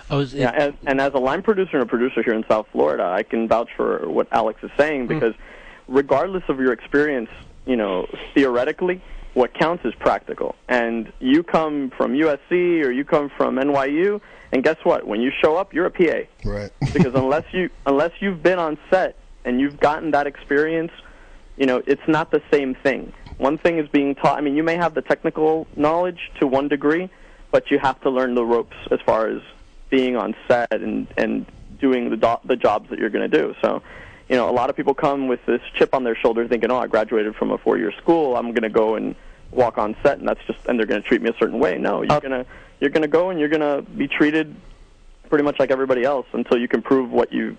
And as a line producer and a producer here in South Florida, I can vouch for what Alex is saying, because regardless of your experience, theoretically, what counts is practical. And you come from USC or you come from NYU, and guess what? When you show up, you're a PA. Right. Because unless you've been on set and you've gotten that experience, it's not the same thing. One thing is being taught. I mean, you may have the technical knowledge to one degree, but you have to learn the ropes as far as being on set and doing the jobs that you're going to do. So, a lot of people come with this chip on their shoulder thinking, I graduated from a 4-year school, I'm going to go and walk on set, and they're going to treat me a certain way. No, you're going to go and you're going to be treated pretty much like everybody else until you can prove what you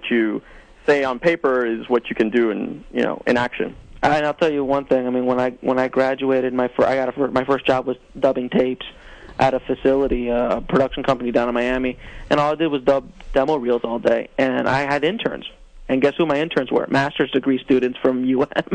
say on paper is what you can do in action. And I'll tell you one thing. I mean, when I graduated, my first job was dubbing tapes at a facility, a production company down in Miami, and all I did was dub demo reels all day. And I had interns, and guess who my interns were? Master's degree students from UM,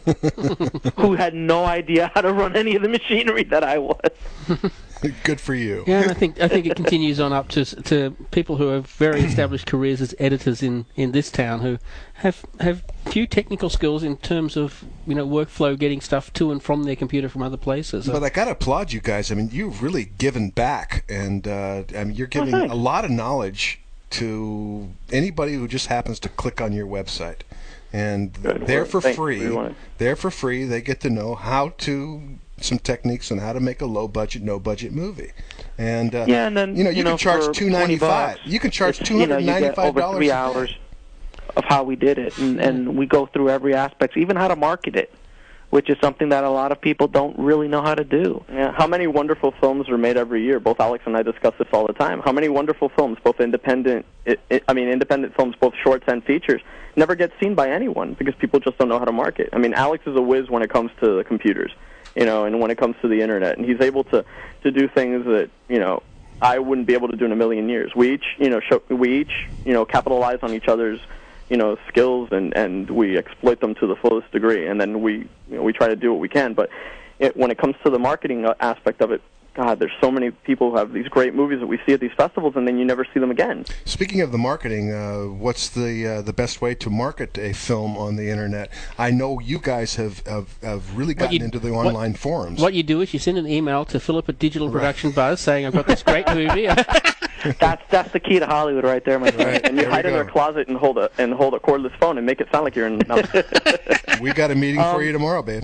who had no idea how to run any of the machinery that I was. Good for you. Yeah, and I think it continues on up to people who have very established careers as editors in this town, who have few technical skills in terms of workflow, getting stuff to and from their computer from other places. But I got to applaud you guys. I mean, you've really given back, and you're giving a lot of knowledge to anybody who just happens to click on your website. and Good they're work. for Thanks. free. We want it. They're for free. They get to know some techniques on how to make a low budget, no budget movie. And Yeah, and then you can charge for $295. $20, You can charge it's, you $295 get over 3 hours of how we did it, and we go through every aspect, even how to market it, which is something that a lot of people don't really know how to do. Yeah, how many wonderful films are made every year? Both Alex and I discuss this all the time. How many wonderful films, both independent films, both shorts and features, never get seen by anyone because people just don't know how to market. I mean, Alex is a whiz when it comes to the computers, and when it comes to the internet, and he's able to do things that I wouldn't be able to do in a million years. We each capitalize on each other's skills, and we exploit them to the fullest degree, and then we try to do what we can. But when it comes to the marketing aspect of it, God, there's so many people who have these great movies that we see at these festivals, and then you never see them again. Speaking of the marketing, what's the best way to market a film on the internet? I know you guys have really gotten into the online forums. What you do is you send an email to Philip at Digital Production Buzz saying, I've got this great movie. That's the key to Hollywood right there, my friend. And you hide in their closet and hold a cordless phone and make it sound like you're in. No. We got a meeting for you tomorrow, babe.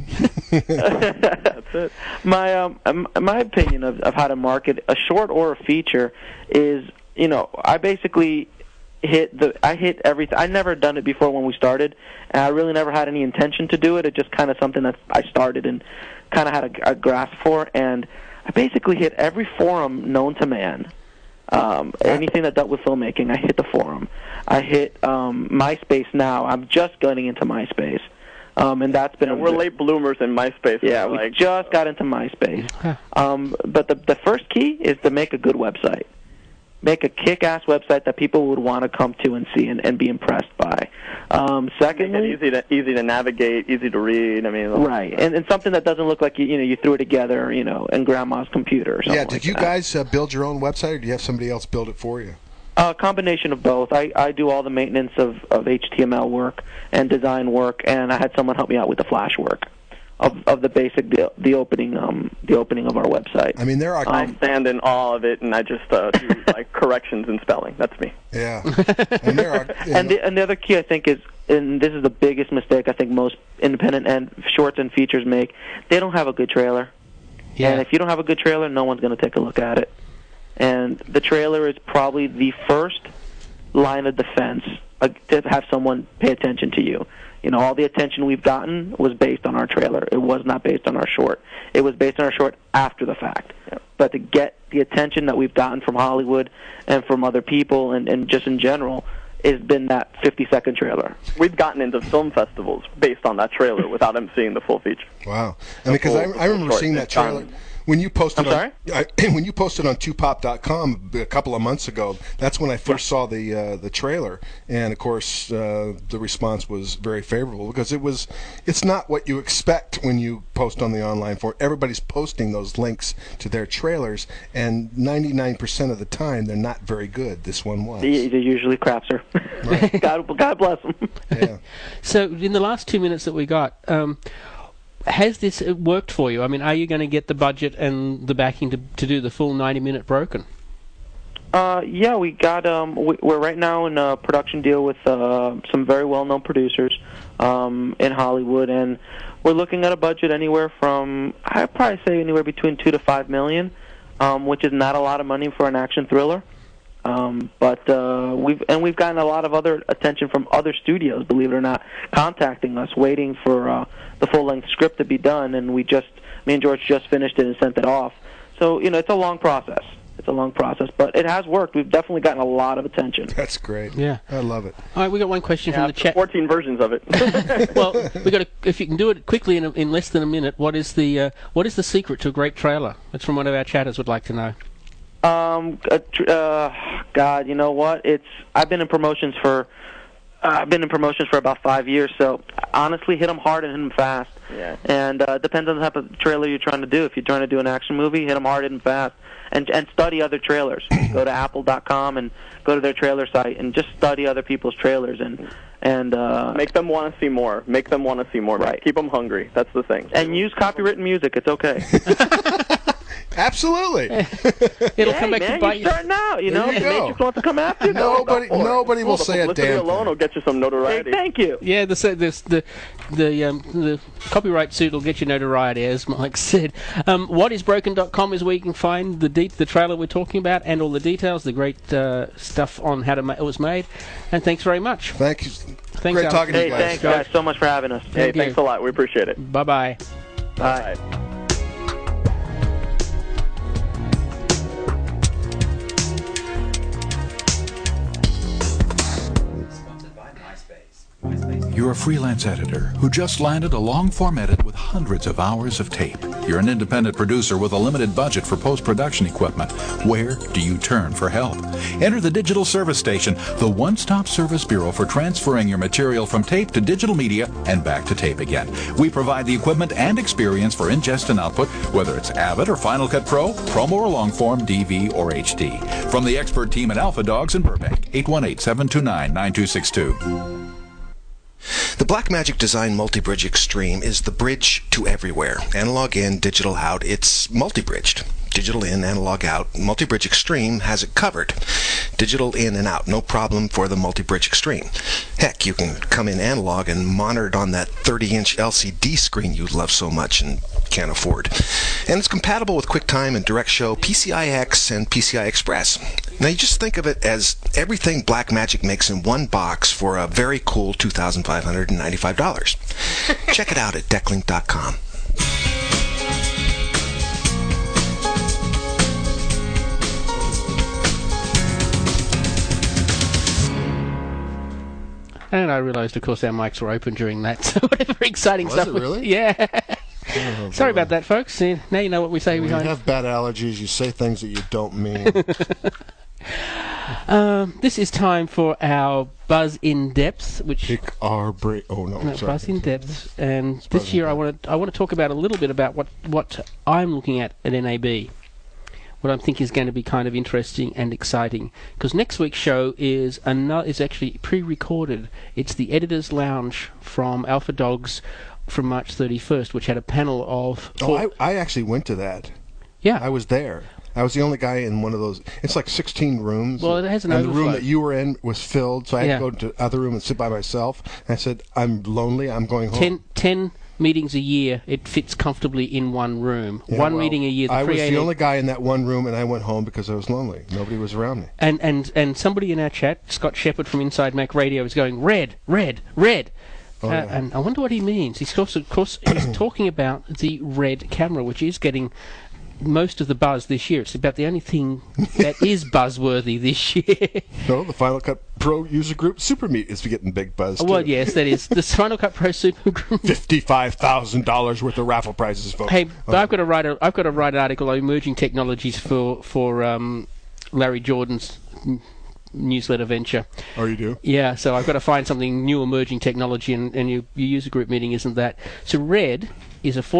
That's it. My opinion of how to market a short or a feature is, I basically hit everything. I never done it before when we started, and I really never had any intention to do it. It's just kind of something that I started and kind of had a grasp for, and I basically hit every forum known to man. Anything that dealt with filmmaking, I hit the forum. I hit MySpace now. I'm just getting into MySpace. And that's been we're late bloomers in MySpace. Yeah, we just got into MySpace. But the first key is to make a good website. Make a kick-ass website that people would want to come to and see and be impressed by. Secondly, make it easy to navigate, easy to read. I mean, right, and something that doesn't look like you threw it together, in grandma's computer. Or something Yeah, did you guys build your own website, or do you have somebody else build it for you? A combination of both. I do all the maintenance of HTML work and design work, and I had someone help me out with the Flash work of the basic the opening of our website. I mean, there are. I stand in awe of it, and I just do corrections in spelling. That's me. Yeah, and there are. And the other key, I think, is, and this is the biggest mistake I think most independent and shorts and features make. They don't have a good trailer. Yeah. And if you don't have a good trailer, no one's going to take a look at it. And the trailer is probably the first line of defense to have someone pay attention to you. All the attention we've gotten was based on our trailer. It was not based on our short. It was based on our short after the fact. Yep. But to get the attention that we've gotten from Hollywood and from other people and just in general has been that 50-second trailer. We've gotten into film festivals based on that trailer without them seeing the full feature. Wow. Because I remember seeing that trailer. When you posted when you posted on twopop.com a couple of months ago, that's when I first saw the trailer, and of course the response was very favorable because it's not what you expect when you post on the online forum. Everybody's posting those links to their trailers, and 99% of the time they're not very good. This one was. They're usually crapser. Right. God bless them. Yeah. So in the last 2 minutes that we got. Has this worked for you? I mean, are you going to get the budget and the backing to do the full 90-minute Broken? Yeah, we got. We're right now in a production deal with some very well-known producers in Hollywood, and we're looking at a budget anywhere from, I'd probably say anywhere between $2 to $5 million, which is not a lot of money for an action thriller. But we've gotten a lot of other attention from other studios, believe it or not, contacting us, waiting for the full-length script to be done, and me and George just finished it and sent it off. So, it's a long process. But it has worked. We've definitely gotten a lot of attention. That's great. Yeah. I love it. All right, we got one question from the chat. 14 versions of it. Well, if you can do it quickly in less than a minute, what is the secret to a great trailer? That's from one of our chatters would like to know. God, you know what? I've been in promotions for about 5 years, so honestly, hit them hard and hit them fast. Yeah. And it depends on the type of trailer you're trying to do. If you're trying to do an action movie, hit them hard, hit them fast, and study other trailers. Go to Apple.com and go to their trailer site and just study other people's trailers and make them want to see more. Right. Keep them hungry. That's the thing. And use copywritten music. It's okay. Absolutely. It'll come back man, to bite you're starting out, you know. There you The go. Matrix wants to come after you. Nobody will say a Publicity damn alone thing. will get you some notoriety. Hey, thank you. Yeah, the copyright suit will get you notoriety, as Mike said. Whatisbroken.com is where you can find the trailer we're talking about and all the details, the great stuff on how it was made. And thanks very much. Thank you. Thanks, Great Al. talking to Hey, you guys. thanks, guys, so much for having us. Hey, Thank you. thanks a lot. We appreciate it. Bye-bye. Bye. You're a freelance editor who just landed a long-form edit with hundreds of hours of tape. You're an independent producer with a limited budget for post-production equipment. Where do you turn for help? Enter the Digital Service Station, the one-stop service bureau for transferring your material from tape to digital media and back to tape again. We provide the equipment and experience for ingest and output, whether it's Avid or Final Cut Pro, promo or long-form, DV or HD. From the expert team at Alpha Dogs in Burbank, 818-729-9262. The Blackmagic Design Multi-Bridge Extreme is the bridge to everywhere. Analog in, digital out, it's multi-bridged. Digital in, analog out, Multi-Bridge Extreme has it covered. Digital in and out, no problem for the Multi-Bridge Extreme. Heck, you can come in analog and monitor it on that 30-inch LCD screen you love so much and can't afford. And it's compatible with QuickTime and DirectShow, PCI-X, and PCI Express. Now you just think of it as everything Blackmagic makes in one box for a very cool $2,595. Check it out at decklink.com. And I realised, of course, our mics were open during that. So whatever exciting Was stuff. it really? Yeah. Oh, Sorry boy. about that, folks. Now you know what we say When you behind. have bad allergies, you say things that you don't mean. This is time for our Buzz in Depth, which Pick our brain. Oh no, no, sorry. Buzz in Depth. And Buzz this in year, I want to talk about a little bit about what I'm looking at NAB. What I think is going to be kind of interesting and exciting, because next week's show is actually pre-recorded. It's the Editors Lounge from Alpha Dogs from March 31st, which had a panel of. I actually went to that. Yeah, I was there. I was the only guy in one of those. It's like 16 rooms. Well, it has an and the room overflow. that you were in was filled, so I had Yeah. to go to the other room and sit by myself. And I said, I'm lonely. I'm going home. 10 meetings a year. It fits comfortably in one room. Yeah, one well, meeting a year. I was the only guy in that one room, and I went home because I was lonely. Nobody was around me. And somebody in our chat, Scott Shepard from Inside Mac Radio, is going red, red, red. Oh, yeah. And I wonder what he means. He's of course he's talking about the Red camera, which is getting most of the buzz this year. It's about the only thing that is buzzworthy this year. No, the Final Cut Pro user group Super Meet is getting big buzz. Well, too. yes, that is the Final Cut Pro Super Group. $55,000 worth of raffle prizes, folks. Hey, but I've got to write an article on emerging technologies for Larry Jordan's newsletter venture. Oh, you do? Yeah, so I've got to find something new, emerging technology, and your user group meeting isn't that. So Red is a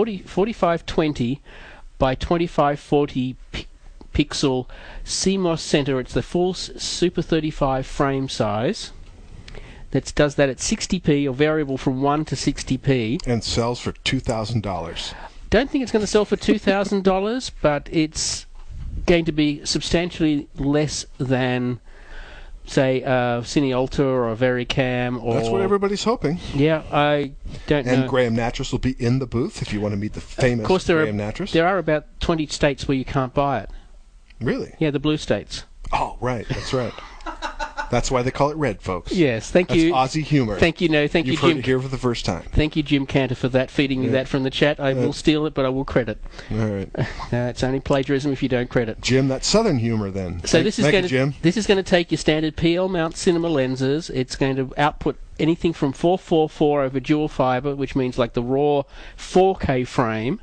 4520 by 2540 pixel CMOS center. It's the full Super 35 frame size. That does that at 60p or variable from 1 to 60p. And sells for $2,000. Don't think it's going to sell for $2,000, but it's going to be substantially less than, say, Cine Ultra or Vericam. Or That's what everybody's hoping. Yeah, I don't know. And Graham Natras will be in the booth if you want to meet the famous Of course, Graham Natras. there are about 20 states where you can't buy it. Really? Yeah, the blue states. Oh, right. That's right. That's why they call it Red, folks. Yes, thank That's you. Aussie humor. Thank you, You've you, heard Jim. it here for the first time. Thank you, Jim Cantor, for that, feeding me that from the chat. I will steal it, but I will credit. All right. It's only plagiarism if you don't credit. Jim, that's Southern humor then. So this is Thank going you, to Jim. this is going to take your standard PL mount cinema lenses. It's going to output anything from 444 over dual fiber, which means like the raw 4K frame,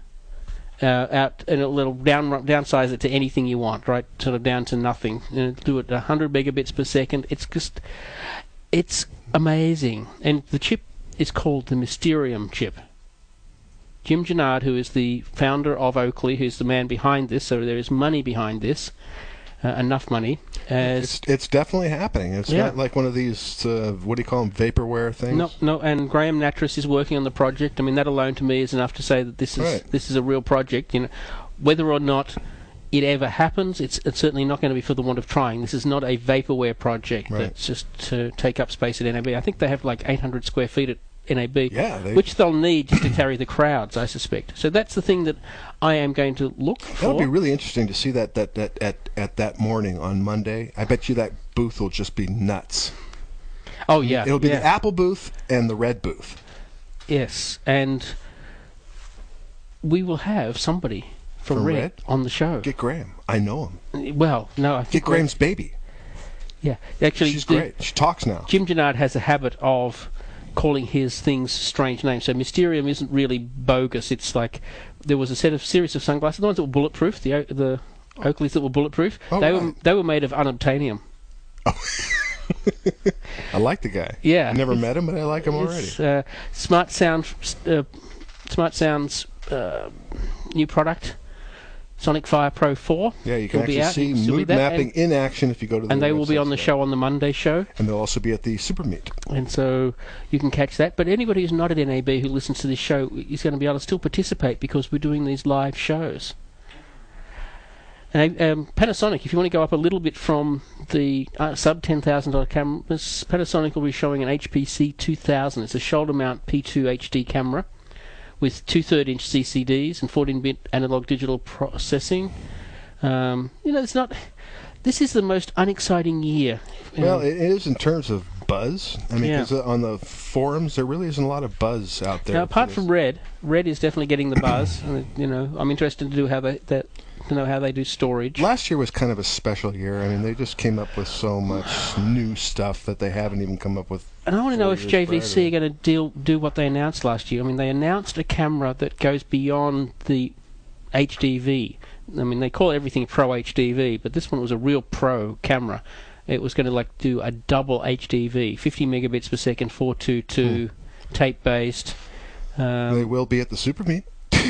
out, and it'll downsize it to anything you want, right? Sort of down to nothing. And it'll do it 100 megabits per second. It's amazing. And the chip is called the Mysterium chip. Jim Gennard, who is the founder of Oakley, who's the man behind this, so there is money behind this, enough money. It's definitely happening. It's not like one of these, what do you call them, vaporware things? No, and Graham Natras is working on the project. I mean, that alone to me is enough to say that this is a real project. You know, whether or not it ever happens, it's certainly not going to be for the want of trying. This is not a vaporware project that's just to take up space at NAB. I think they have like 800 square feet at NAB, which they'll need just to carry the crowds, I suspect. So that's the thing that I am going to look for. That'll be really interesting to see that at that morning on Monday. I bet you that booth will just be nuts. Oh, yeah. It'll be the Apple booth and the Red booth. Yes, and we will have somebody from Red on the show. Get Graham. I know him. Well, no, I think Get Graham's baby. Yeah, actually, she's great. She talks now. Jim Gennard has a habit of calling his things strange names. So Mysterium isn't really bogus. It's like there was a series of sunglasses, the ones that were bulletproof, the Oakleys that were bulletproof. They were made of unobtainium. Oh. I like the guy. Yeah, I never met him, but I like him already. Smart Sound's new product, Sonic Fire Pro 4. Yeah, you can actually see mood mapping in action if you go to the and they will be on the show on the Monday show. And they'll also be at the Super Meet. And so you can catch that. But anybody who's not at NAB who listens to this show is going to be able to still participate because we're doing these live shows. And Panasonic, if you want to go up a little bit from the sub $10,000 cameras, Panasonic will be showing an HPC 2000. It's a shoulder mount P2 HD camera with 2/3-inch CCDs and 14-bit analog digital processing. It's not. This is the most unexciting year. Well, it is in terms of buzz. I mean, because on the forums there really isn't a lot of buzz out there. Now, apart from Red is definitely getting the buzz. I'm interested to do how they do storage. Last year was kind of a special year. I mean, they just came up with so much new stuff that they haven't even come up with. And I want to know if JVC are going to do what they announced last year. I mean, they announced a camera that goes beyond the HDV. I mean, they call everything Pro HDV, but this one was a real pro camera. It was going to do a double HDV, 50 megabits per second, 422, tape-based. They will be at the Super Meet.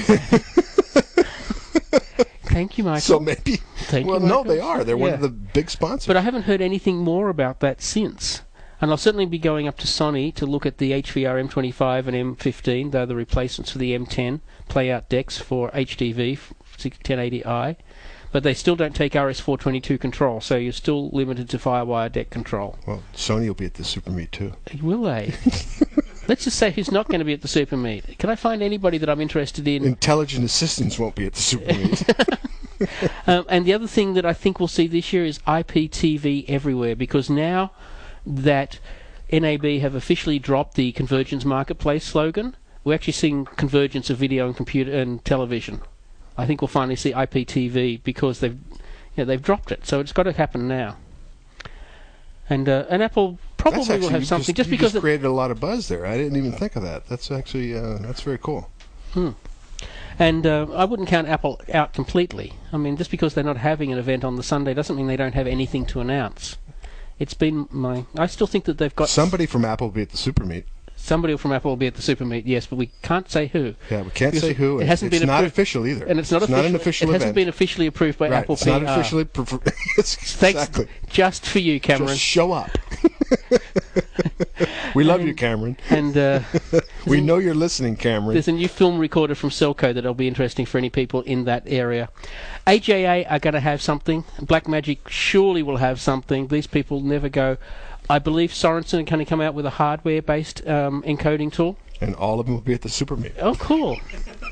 Thank you, Michael. So maybe. No, they are. They're one of the big sponsors. But I haven't heard anything more about that since. And I'll certainly be going up to Sony to look at the HVR M25 and M15. They're the replacements for the M10 playout decks for HDV 1080i. But they still don't take RS422 control, so you're still limited to Firewire deck control. Well, Sony will be at the Super Meet too. Will they? Let's just say who's not going to be at the Super Meet. Can I find anybody that I'm interested in? Intelligent assistants won't be at the Super Meet. And the other thing that I think we'll see this year is IPTV everywhere, because now that NAB have officially dropped the Convergence Marketplace slogan, we're actually seeing convergence of video and computer and television. I think we'll finally see IPTV because they've dropped it, so it's got to happen now. And Apple probably will have something just created a lot of buzz there. I didn't even think of that. That's actually that's very cool. And I wouldn't count Apple out completely. I mean, just because they're not having an event on the Sunday doesn't mean they don't have anything to announce. It's been I still think that they've got somebody from Apple will be at the Super Meet. Somebody from Apple will be at the Super Meet, yes, but we can't say who. Yeah, we can't say who. It hasn't been not official either. And it's not an official event. It hasn't been officially approved by Apple it's PR. Not officially Thanks just for you, Cameron. Just show up. We love you, Cameron. And we know you're listening, Cameron. There's a new film recorder from Selco that'll be interesting for any people in that area. AJA are going to have something. Blackmagic surely will have something. These people never go. I believe Sorensen are going to come out with a hardware-based encoding tool. And all of them will be at the Super Meet. Oh, cool.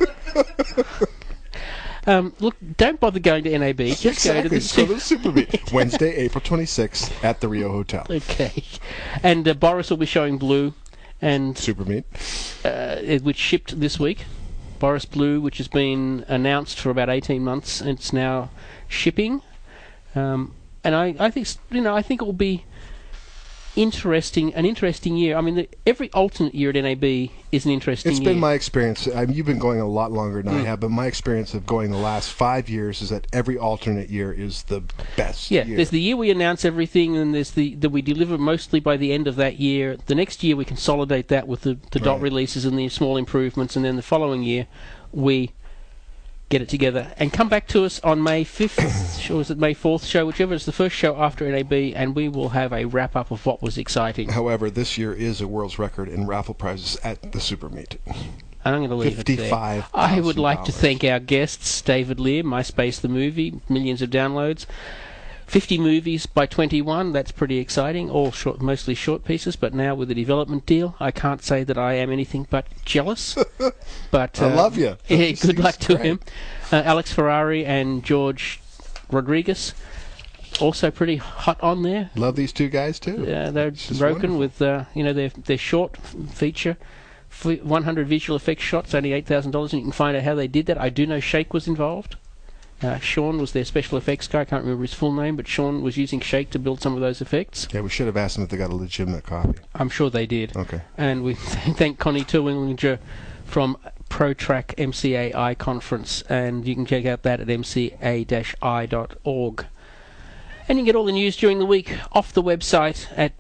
Look, don't bother going to NAB. Just go to the Super Meet. Wednesday, April 26th at the Rio Hotel. Okay. And Boris will be showing Blue. And Super Meet. Which shipped this week. Boris Blue, which has been announced for about 18 months. And it's now shipping. And I think, I think it will be an interesting year. I mean, every alternate year at NAB is an interesting year. It's been my experience. You've been going a lot longer than I have, but my experience of going the last 5 years is that every alternate year is the best year. There's the year we announce everything, and there's that we deliver mostly by the end of that year. The next year we consolidate that with the dot releases and the small improvements, and then the following year we get it together and come back to us on May 5th, or is it May 4th show, whichever is the first show after NAB, and we will have a wrap-up of what was exciting. However, this year is a world's record in raffle prizes at the Super Meet. And I'm going to leave it there. $55,000. I would like to thank our guests, David Lear, MySpace the Movie, millions of downloads. 50 movies by 21, that's pretty exciting, all short, mostly short pieces, but now with the development deal, I can't say that I am anything but jealous. But I love you. Yeah, good luck to him. Alex Ferrari and George Rodriguez, also pretty hot on there. Love these two guys too. Yeah, they're broken with their short feature. 100 visual effects shots, only $8,000, and you can find out how they did that. I do know Shake was involved. Sean was their special effects guy. I can't remember his full name, but Sean was using Shake to build some of those effects. Yeah, we should have asked them if they got a legitimate copy. I'm sure they did. Okay. And we thank Connie Terwillinger from ProTrack MCAI Conference, and you can check out that at mca-i.org. And you can get all the news during the week off the website at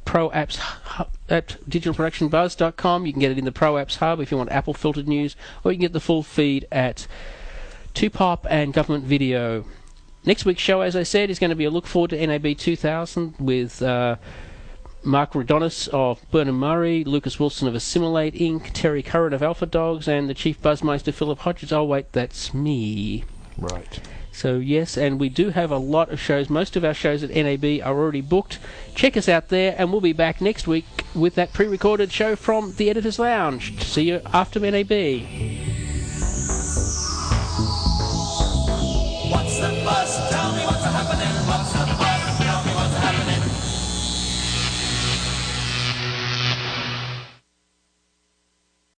digitalproductionbuzz.com. You can get it in the Pro Apps Hub if you want Apple filtered news, or you can get the full feed at 2Pop and Government Video. Next week's show, as I said, is going to be a look forward to NAB 2000 with Mark Redonis of Burnham Murray, Lucas Wilson of Assimilate Inc., Terry Curran of Alpha Dogs, and the Chief Buzzmeister Philip Hodges. Oh, wait, that's me. Right. So, yes, and we do have a lot of shows. Most of our shows at NAB are already booked. Check us out there, and we'll be back next week with that pre-recorded show from the Editor's Lounge. See you after NAB.